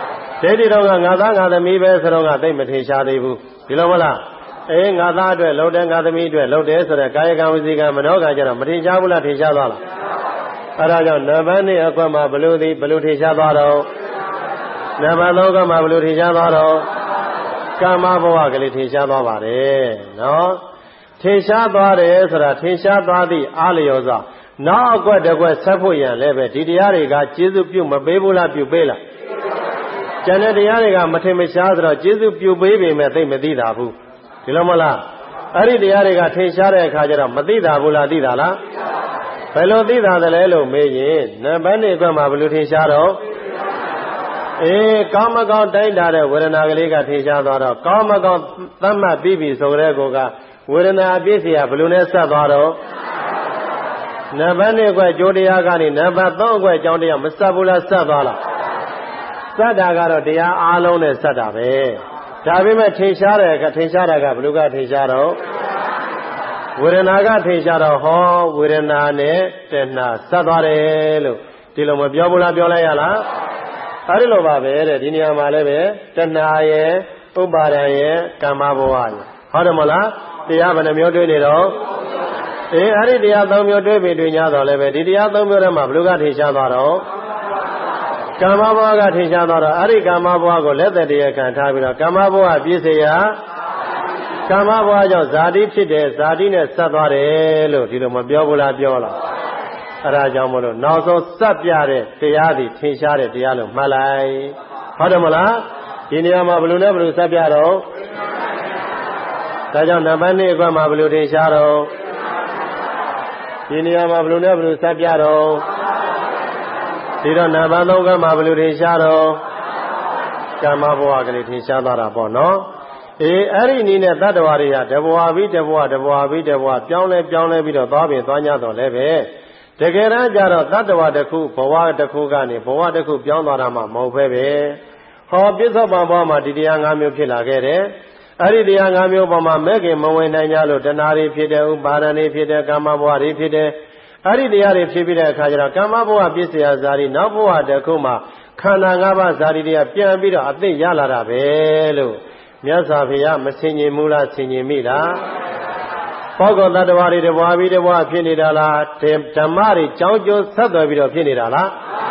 ဒိဋ္ဌိတော့ကငါသားငါသမီးပဲဆိုတော့ကသိမထင်ရှားသေးဘူးဒီလိုမလားအေးငါသားအတွက်လှုပ်တယ်ငါသမီးအတွက်လှုပ်တယ်ဆိုတဲ့ကာယကံဝစီကံမနောကံကျတော့မထင်ရှားဘူးလားထင်ရှားသွားလားအဲဒါကြောင့်နံပါတ်နှစ်အကွက်မှာဘလို့သည်ဘလို့ထင်ရှားသွားတော့နံပါတ်သုံးကမှာဘလို့ထင်ရှားသွားတော့ကာမဘဝကလေးထင်ရှားသွားပါတယ်နော်ထင်ရှားသွားတယ်ဆိုတာထင်ရှားသွားသည့်အားလျော်စွာနောက်အကွက်တစ်ကွက်ဆက်ဖို့ရန်လည်းပဲဒီတရားတွေကကျေစုပြုမပေးဘူးလားပြုပေးလားကျန်တဲ့တရားတွေကမထင်မရှားဆိုတော့ကျေစုပြုပေးပေမဲ့သိမသိတာဘူးဒီလိုမလားအဲ့ဒီတရားတွေကထင်ရှားတဲ့အခါကျတော့မသိတာဘူးလားသိတာလားဘယ်လိုသိတာသလဲလို့မေးရင်နံပါတ်နှစ်အကွက်မှာဘယ်လိုထင်ရှားတော့အေးကောင်းမကောင်းတိုင်းတာတဲ့ဝေဒနာကလေးကထင်ရှားသွားတော့ကောင်းမကောင်းသတ်မှတ်ပြီးပြီဆိုတဲ့ကောကဝေဒနာအပြည့်စရာဘယ်လိုနဲ့ဆက်သွားတော့နံပါတ်နှစ်အကွက်ကြိုးတရားကနေနံပါတ်သုံးအကွက်ကြောင်းတရားမဆက်ဘူးလားဆက်သွားလားဆက်တာကတော့တရားအားလုံးနဲ့ဆက်တာပဲဒါပေမဲ့ထင်ရှားတဲ့အခါထင်ရှားတာကဘယ်လိုကထင်ရှားတော့ဝေဒနာကထင်ရှားတော့ဟောဝေဒနာနဲ့တဏှာဆက်သွားတယ်လို့ဒီလိုမပြောဘူးလားပြောလိုက်ရလားအဲဒီလိုပါပဲတဲ့ဒီနေရာမှာလည်းပဲတဏှာရဲ့ဥပါဒံရဲ့ကာမဘဝရဲ့ဟုတ်တယ်မလားတရားဘယ်နှမျိုးတွေ့နေတော့အေးအဲ့ဒီတရားသုံးမျိုးတွေ့ပြီတွေ့냐တော့လည်းပဲဒီတရားသုံးမျိုးထဲမှာဘယ်လိုကထင်ရှားသွားတော့ကာမဘဝကထင်ရှားသွားတော့အဲ့ဒီကာမဘဝကိုလက်သက်တရားခံထားပြီးတော့ကာမဘဝပြည့်စရာကာမဘဝကြောင့်ဇာတိဖြစ်တယ်ဇာတိနဲ့ဆက်သွားတယ်လို့ဒီလိုမပြောဘူးလားပြောလားအဲ့ဒါကြောင့်မလို့နောက်ဆုံးစပ်ပြတဲ့တရားသည်ထင်ရှားတဲ့တရားလို့မှတ်လိုက်ဟုတ်တယ်မလားဒီနေရာမှာဘယ်လိုလဲဘယ်လိုစပ်ပြတော့ဒါကြောင့်နံပါတ်နှစ်အကွက်မှာဘယ်လိုထင်ရှားတော့ဒီနေရာမှာဘယ်လိုလဲဘယ်လိုစပ်ပြတော့ဒီတော့နံပါတ်သုံးကမှာဘယ်လိုထင်ရှားတော့ကာမဘဝကလေးထင်ရှားသွားတာပေါ့နော်အေးအဲ့ဒီနည်းနဲ့တတ္တဝါတွေဟာတဘဝပြီးတဘဝတဘဝပြီးတဘဝပြောင်းလဲပြောင်းလဲပြီးတော့သွားပြင်သွား냐တော့လည်းပဲတကယ်တမ်းကျတော့တတ္တဝါတစ်ခုဘဝတစ်ခုကနေဘဝတစ်ခုပြောင်းသွားတာမှမဟုတ်ပဲပဲဟောပြစ္ဆုတ်ပံဘဝမှာဒီတရား၅မျိုးဖြစ်လာခဲ့တယ်အဲ့ဒီတရား၅မျိုးပေါ်မှာမဲ့ခင်မဝင်နိုင်ကြလို့တဏှာတွေဖြစ်တယ်ဥပါဒဏ်တွေဖြစ်တယ်ကာမဘဝတွေဖြစ်တယ်အဲ့ဒီတရားတွေဖြစ်ပြီးတဲ့အခါကျတော့ကာမဘဝပြည့်စရာဇာတိနောက်ဘဝတစ်ခုမှာခန္ဓာ၅ပါးဇာတိတွေကပြန်ပြီးတော့အသိရလာတာပဲလို့မြတ်စွာဘုရားမဆင်ញင်မူလားဆင်ញင်မိလားဘောဂောတတ္တဝါတွေတဘွားပြီးတဘွားဖြစ်နေတာလားဓမ္မတွေကြောင်းကျိုးဆက်သွယ်ပြီးတော့ဖြစ်နေတာလား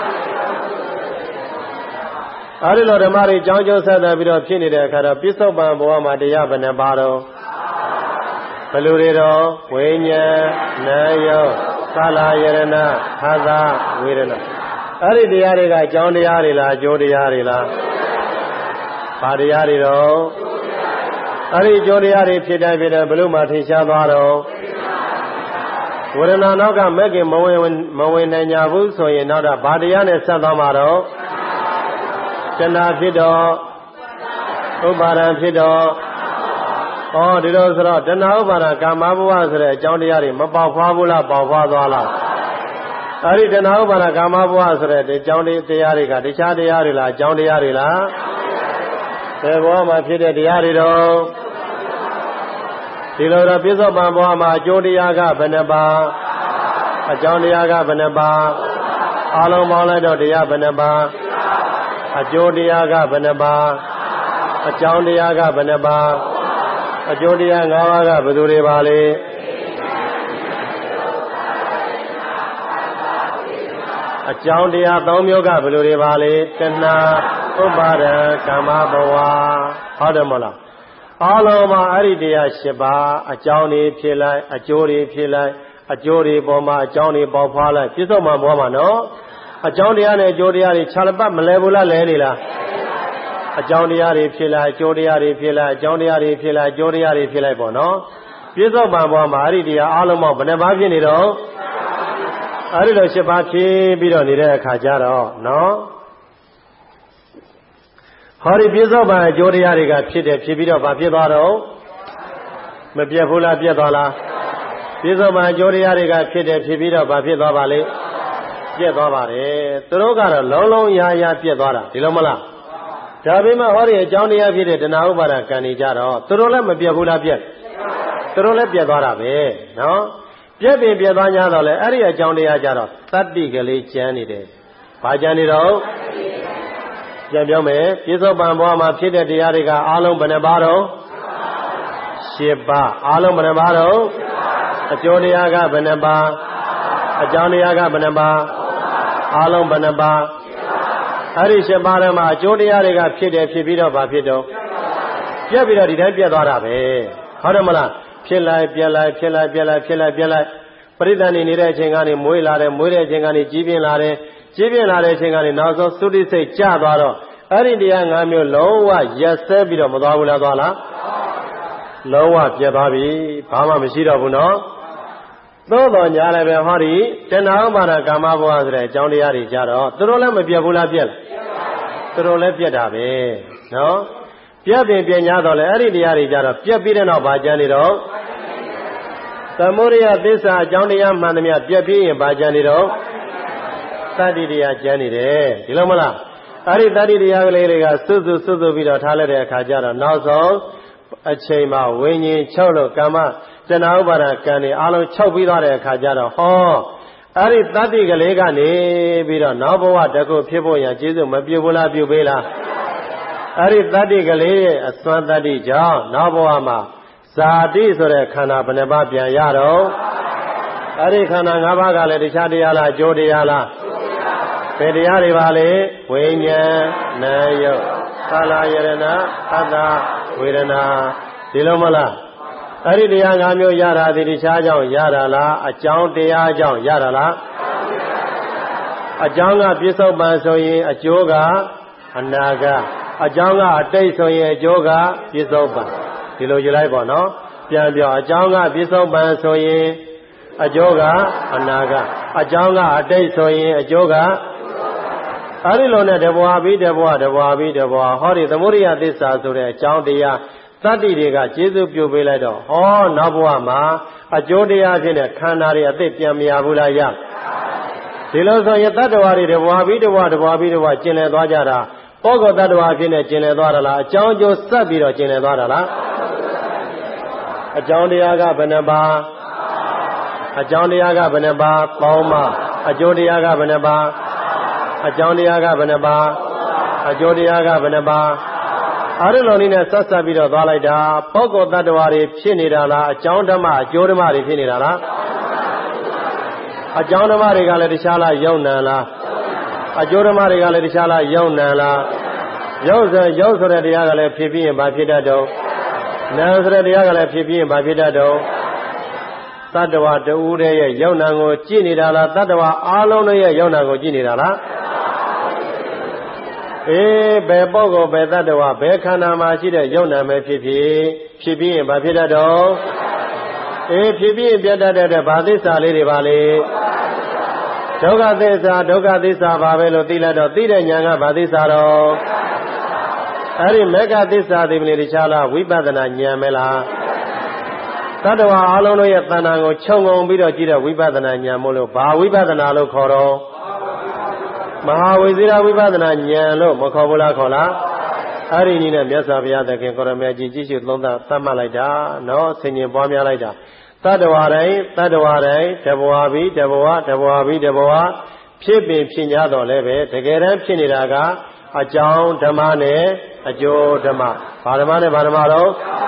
အဲဒီလိုဓမ္မတွေကြောင်းကျိုးဆက်သွယ်ပြီးတော့ဖြစ်နေတဲ့အခါတော့ပြစ္ဆုတ်ပံဘဝမှာတရားဘယ်နှပါတော့ဘယ်လိုတွေတော့ဝိညာဉ်နာယောကာလယရဏဟာသဝေဒနာအဲ့ဒီတရားတွေကအကြောင်းတရားတွေလားအကျိုးတရားတွေလားဘာတရားတွေတော့အဲ့ဒီအကျိုးတရားတွေဖြစ်တိုင်းဖြစ်တိုင်းဘယ်လိုမှထင်ရှားသွားတော့ဝေဒနာနောက်ကမဲ့ခင်မဝင်မဝင်နိုင်ကြဘူးဆိုရင်နောက်တော့ဘာတရားနဲ့ဆက်သွားမှာတော့တဏှာဖြစ်တော့ဥပါဒံဖြစ်တော့ဩဒီလိုဆိုတော့တဏှာဥပါဒံကာမဘဝဆိုတဲ့အကြောင်းတရားတွေမပေါက်ဖွားဘူးလားပေါက်ဖွားသွားလားအဲ့ဒီတဏှာဥပါဒံကာမဘဝဆိုတဲ့အကြောင်းတရားတွေကတခြားတရားတွေလားအကြောင်းတရားတွေလားဘယ်ဘဝမှာဖြစ်တဲ့တရားတွေတော့ဒီလိုတော့ပြစ္ဆုတ်ပံဘဝမှာအကျိုးတရားကဘယ်နှပါအကြောင်းတရားကဘယ်နှပါအလုံးပေါင်းလိုက်တော့တရားဘယ်နှပါအကျိုးတရားကဘယ်နှပါအကြောင်းတရားကဘယ်နှပါအကျိုးတရား၅ပါးကဘယ်သူတွေပါလဲအကြောင်းတရား၃မျိုးကဘယ်လိုတွေပါလဲတဏှာဥပါဒံကာမဘဝဟုတ်တယ်မလားအားလုံးမှာအဲ့ဒီတရား၈ပါးအကြောင်းတွေဖြစ်လိုက်အကျိုးတွေဖြစ်လိုက်အကျိုးတွေပေါ်မှာအကြောင်းတွေပေါက်ဖွားလိုက်ပြစ္ဆုတ်ပံဘဝမှာနော်အကြောင်းတရားနဲ့အကျိုးတရားတွေခြားပတ်မလဲဘူးလားလဲနေလားအကြောင်းတရားတွေဖြစ်လိုက်အကျိုးတရားတွေဖြစ်လိုက်အကြောင်းတရားတွေဖြစ်လိုက်အကျိုးတရားတွေဖြစ်လိုက်ပေါ့နော်ပြစ္ဆုတ်ပံဘဝမှာအဲ့ဒီတရားအားလုံးမှာဘယ်နှပါးဖြစ်နေတော့အဲ့ဒီလို၈ပါးဖြစ်ပြီးတော့နေတဲ့အခါကျတော့နော်ဟောဒီပြစ္ဆုတ်ပံအကျိုးတရားတွေကဖြစ်တယ်ဖြစ်ပြီးတော့ဘာဖြစ်သွားတော့မပြတ်ဘူးလားပြတ်သွားလားပြစ္ဆုတ်ပံအကျိုးတရားတွေကဖြစ်တယ်ဖြစ်ပြီးတော့ဘာဖြစ်သွားပါလဲပြတ်သွားပါတယ်သူတို့ကတော့လုံးလုံးရာရာပြတ်သွားတာဒီလိုမလားဒါပေမဲ့ဟောဒီအကြောင်းတရားဖြစ်တဲ့တဏှာဥပါဒံကံနေကြတော့သူတို့လည်းမပြတ်ဘူးလားပြတ်သူတို့လည်းပြတ်သွားတာပဲနော်ပြတ်ပင်ပြတ်သွား냐တော့လေအဲ့ဒီအကြောင်းတရားကြတော့တတ္တိကလေးကျန်နေတယ်ဘာကျန်နေတော့ပြန်ပြောမယ်ပြစ္ဆုတ်ပံဘဝမှာဖြစ်တဲ့တရားတွေကအားလုံးဘယ်နှပါတော့ရှစ်ပါးအားလုံးဘယ်နှပါတော့အကျိုးတရားကဘယ်နှပါအကြောင်းတရားကဘယ်နှပါအားလုံးဘယ်နှပါအဲ့ဒီရှစ်ပါးထဲမှာအကျိုးတရားတွေကဖြစ်တယ်ဖြစ်ပြီးတော့ဘာဖြစ်တော့ပြက်ပြီးတော့ဒီတိုင်းပြက်သွားတာပဲဟုတ်တယ်မလားဖြစ်လိုက်ပြက်လိုက်ဖြစ်လိုက်ပြက်လိုက်ဖြစ်လိုက်ပြက်လိုက်ပရိသတ်နေနေတဲ့အချိန်ကနေမွေးလာတယ်မွေးတဲ့အချိန်ကနေကြီးပြင်းလာတယ်ကြီးပြင်းလာတဲ့အချိန်ကနေနောက်ဆုံးသုတိစိတ်ကျသွားတော့အဲ့ဒီတရား၅မျိုးလုံးဝရက်စဲပြီးတော့မသွားဘူးလားသွားလားလုံးဝပြက်သွားပြီဘာမှမရှိတော့ဘူးနော်သို့တော်ညာလည်းပဲဟောဒီတဏှာဥပါဒကာမဘဝဆိုတဲ့အကြောင်းတရားတွေကြတော့သူတို့လည်းမပြတ်ဘူးလားပြတ်လားသူတို့လည်းပြတ်တာပဲနော်ပြတ်ပင်ပြညာတော့လေအဲ့ဒီတရားတွေကြတော့ပြတ်ပြီးတဲ့နောက်ဘာကြံနေတော့သမုဒယသစ္စာအကြောင်းတရားမှန်သမျှပြတ်ပြီးရင်ဘာကြံနေတော့သတ္တိတရားကြံနေတယ်ဒီလိုမလားအဲ့ဒီသတ္တိတရားကလေးတွေကစွတ်စွတ်စွတ်စွတ်ပြီးတော့ထားလိုက်တဲ့အခါကျတော့နောက်ဆုံးအချိန်မှာဝိညာဉ်ချုပ်လို့ကာမတဏှာဥပါဒကံတွေအလုံးချုပ်ပြီးသွားတဲ့အခါကျတော့ဟောအဲ့ဒီတတ္တိကလေးကနေပြီးတော့နောက်ဘဝတကုဖြစ်ဖို့ရန်ကျေးဇူးမပြုဘူးလားပြုပေးလားအဲ့ဒီတတ္တိကလေးရဲ့အစွမ်းတတ္တိကြောင့်နောက်ဘဝမှာဇာတိဆိုတဲ့ခန္ဓာဘယ်နှပါးပြန်ရတော့အဲ့ဒီခန္ဓာ၅ပါးကလည်းတခြားတရားလားအကျိုးတရားလားဘယ်တရားတွေပါလဲဝိညာဉ်နာယုတ်ကာလယရဏအတ္တဝေဒနာဒီလိုမလားအဲ့ဒီတရား၅မျိုးရတာဒီတခြားကြောင့်ရတာလားအကြောင်းတရားကြောင့်ရတာလားအကြောင်းကပြစ္ဆုတ်ပံဆိုရင်အကျိုးကအနာကအကြောင်းကအတိတ်ဆိုရင်အကျိုးကပြစ္ဆုတ်ပံဒီလိုယူလိုက်ပါနော်ပြန်ပြောအကြောင်းကပြစ္ဆုတ်ပံဆိုရင်အကျိုးကအနာကအကြောင်းကအတိတ်ဆိုရင်အကျိုးကအဲ့ဒီလိုနဲ့တဘွားပြီးတဘွားတဘွားပြီးတဘွားဟောဒီသမုဒိယသစ္စာဆိုတဲ့အကြောင်းတရားတတ္တိတွေကကျေးဇူးပြုပေးလိုက်တော့ဟောနောက်ဘဝမှာအကျိုးတရားဖြစ်တဲ့ခန္ဓာတွေအသိပြန်မရဘူးလားရဒီလိုဆိုရင်တတ္တဝါတွေတဘွားပြီးတဘွားတဘွားပြီးတဘွားကျင်လည်သွားကြတာပုဂ္ဂိုလ်တ attva ဖြစ်နေကျင်လည်သွားတာလားအကြောင်းအကျိုးဆက်ပြီးတော့ကျင်လည်သွားတာလားအကြောင်းတရားကဘယ်နှပါးအကြောင်းတရားကဘယ်နှပါးပေါင်းပါအကျိုးတရားကဘယ်နှပါးအကြောင်းတရားကဘယ်နှပါးအကျိုးတရားကဘယ်နှပါးအဲ့ဒီလိုနည်းနဲ့ဆက်ဆက်ပြီးတော့သွားလိုက်တာပုဂ္ဂိုလ်တ attva တွေဖြစ်နေတာလားအကြောင်းဓမ္မအကျိုးဓမ္မတွေဖြစ်နေတာလားအကြောင်းဓမ္မတွေကလည်းတခြားလားယုံနံလားအကျိုးဓမ္မတွေကလည်းတခြားလားယုံနံလားယုံဆိုယုံဆိုတဲ့တရားကလည်းဖြစ်ပြီးရင်ဘာဖြစ်တတ်တော့နာဆိုတဲ့တရားကလည်းဖြစ်ပြီးရင်ဘာဖြစ်တတ်တော့တတ္တဝါတူတဲ့ရဲ့ယုံနံကိုကြည့်နေတာလားတတ္တဝါအားလုံးရဲ့ယုံနံကိုကြည့်နေတာလားအေးဘယ်ပုဂ္ဂိုလ်ဘယ်တတ္တဝါဘယ်ခန္ဓာမှာရှိတဲ့ယုံနံပဲဖြစ်ဖြစ်ဖြစ်ပြီးရင်ဘာဖြစ်တတ်တော့အေးဖြစ်ပြီးရင်ပြတ်တတ်တဲ့ဘာသစ္စာလေးတွေပါလေဒုက္ခသစ္စာဒုက္ခသစ္စာပါပဲလို့သိလိုက်တော့သိတဲ့ဉာဏ်ကဘာသစ္စာတော့အဲ့ဒီမေဃသစ္စာဒီမလေးတခြားလားဝိပဿနာဉာဏ်ပဲလားတတ္တဝါအလုံးတို့ရဲ့တဏ္ဍာကိုခြုံငုံပြီးတော့ကြည့်တဲ့ဝိပဿနာဉာဏ်မို့လို့ဘာဝိပဿနာလို့ခေါ်တော့မဟာဝိဇိရဝိပဿနာဉာဏ်လို့မခေါ်ဘူးလားခေါ်လားအဲ့ဒီနည်းနဲ့မြတ်စွာဘုရားသခင်ကိုရမေကြီးကြည့်ရှုသုံးသပ်သတ်မှတ်လိုက်တာနော်ဆင်ញင်ပွားများလိုက်တာတတ္တဝါတိုင်းတတ္တဝါတိုင်းတဘဝပြီးတဘဝတဘဝပြီးတဘဝဖြစ်ပင်ဖြစ်냐တော့လည်းပဲတကယ်တမ်းဖြစ်နေတာကအကြောင်းဓမ္မနဲ့အကျိုးဓမ္မဘာဓမ္မနဲ့ဘာဓမ္မတော့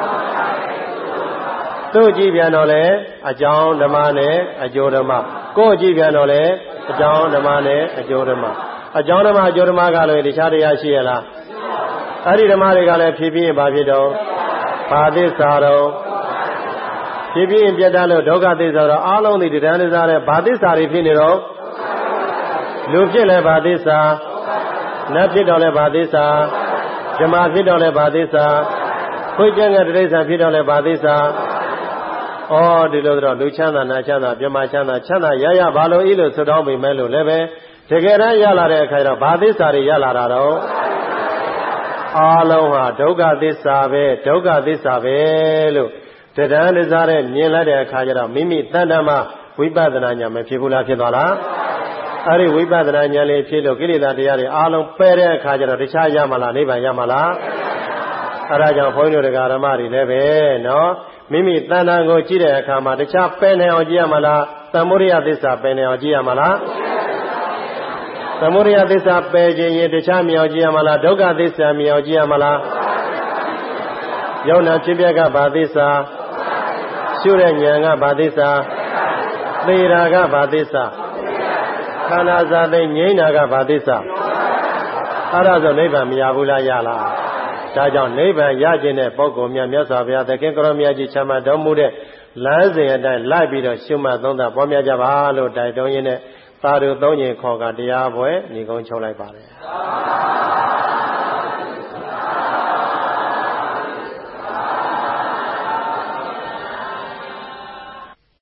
သူ့ကြည့်ပြန်တော့လေအကြောင်းဓမ္မနဲ့အကျိုးဓမ္မကိုယ်ကြည့်ပြန်တော့လေအကြောင်းဓမ္မနဲ့အကျိုးဓမ္မအကြောင်းဓမ္မအကျိုးဓမ္မကလည်းတခြားတရားရှိရလားအဲ့ဒီဓမ္မတွေကလည်းဖြစ်ပြီးရင်ဘာဖြစ်တော့ဘာသစ္စာတော့ဖြစ်ပြီးရင်ပြတ်တတ်လို့ဒုက္ခသစ္စာတော့အားလုံးဒီတဏှာသစ္စာနဲ့ဘာသစ္စာတွေဖြစ်နေတော့လူဖြစ်လဲဘာသစ္စာနတ်ဖြစ်တော့လဲဘာသစ္စာဓမ္မဖြစ်တော့လဲဘာသစ္စာခွေးကျန်တဲ့တိရစ္ဆာန်ဖြစ်တော့လဲဘာသစ္စာဩဒီလိုတော့လူချမ်းသာနာချမ်းသာပြမချမ်းသာချမ်းသာရရဘာလို့ဤလို့ဆွတောင်းပေမဲ့လို့လည်းပဲတကယ်တမ်းရလာတဲ့အခါကျတော့ဘာသစ္စာတွေရလာတာတော့အားလုံးဟာဒုက္ခသစ္စာပဲဒုက္ခသစ္စာပဲလို့တဏှာသစ္စာနဲ့မြင်လိုက်တဲ့အခါကျတော့မိမိတဏ္ဍမှာဝိပဿနာဉာဏ်မဖြစ်ဘူးလားဖြစ်သွားလားအဲ့ဒီဝိပဿနာဉာဏ်လေးဖြစ်လို့ကိလေသာတရားတွေအားလုံးပယ်တဲ့အခါကျတော့တခြားရမလားနိဗ္ဗာန်ရမလားအဲ့ဒါကြောင့်ဘုန်းကြီးတို့ဓမ္မတွေလည်းပဲနော်မိမိတဏ္ဍကိုကြည့်တဲ့အခါမှာတခြားပယ်နေအောင်ကြည့်ရမလားသမုဒိယသစ္စာပယ်နေအောင်ကြည့်ရမလားသသမုဒယသစ္စာပယ်ခြင်းရင်တခြားမြောက်ကြည့်ရမလားဒုက္ခသစ္စာမြောက်ကြည့်ရမလားယုံနာဖြစ်ပြကဘာသစ္စာရှုတဲ့ဉာဏ်ကဘာသစ္စာသေရာကဘာသစ္စာခန္ဓာစာသိငြိမ်းတာကဘာသစ္စာအဲ့ဒါဆိုနိဗ္ဗာန်မရဘူးလားရလားဒါကြောင့်နိဗ္ဗာန်ရခြင်းတဲ့ပုဂ္ဂိုလ်များမြတ်စွာဘုရားသခင်ကိုရောမြတ်ကြီးချမှတ်တော်မူတဲ့လမ်းစဉ်အတိုင်းလိုက်ပြီးတော့ရှုမှတ်သုံးသပ်ပွားများကြပါလို့တိုက်တွန်းရင်းနဲ့သာဓုသုံးညင်ခေါ်ကတရားပွဲညီကုန်းချုပ်လိုက်ပါတယ်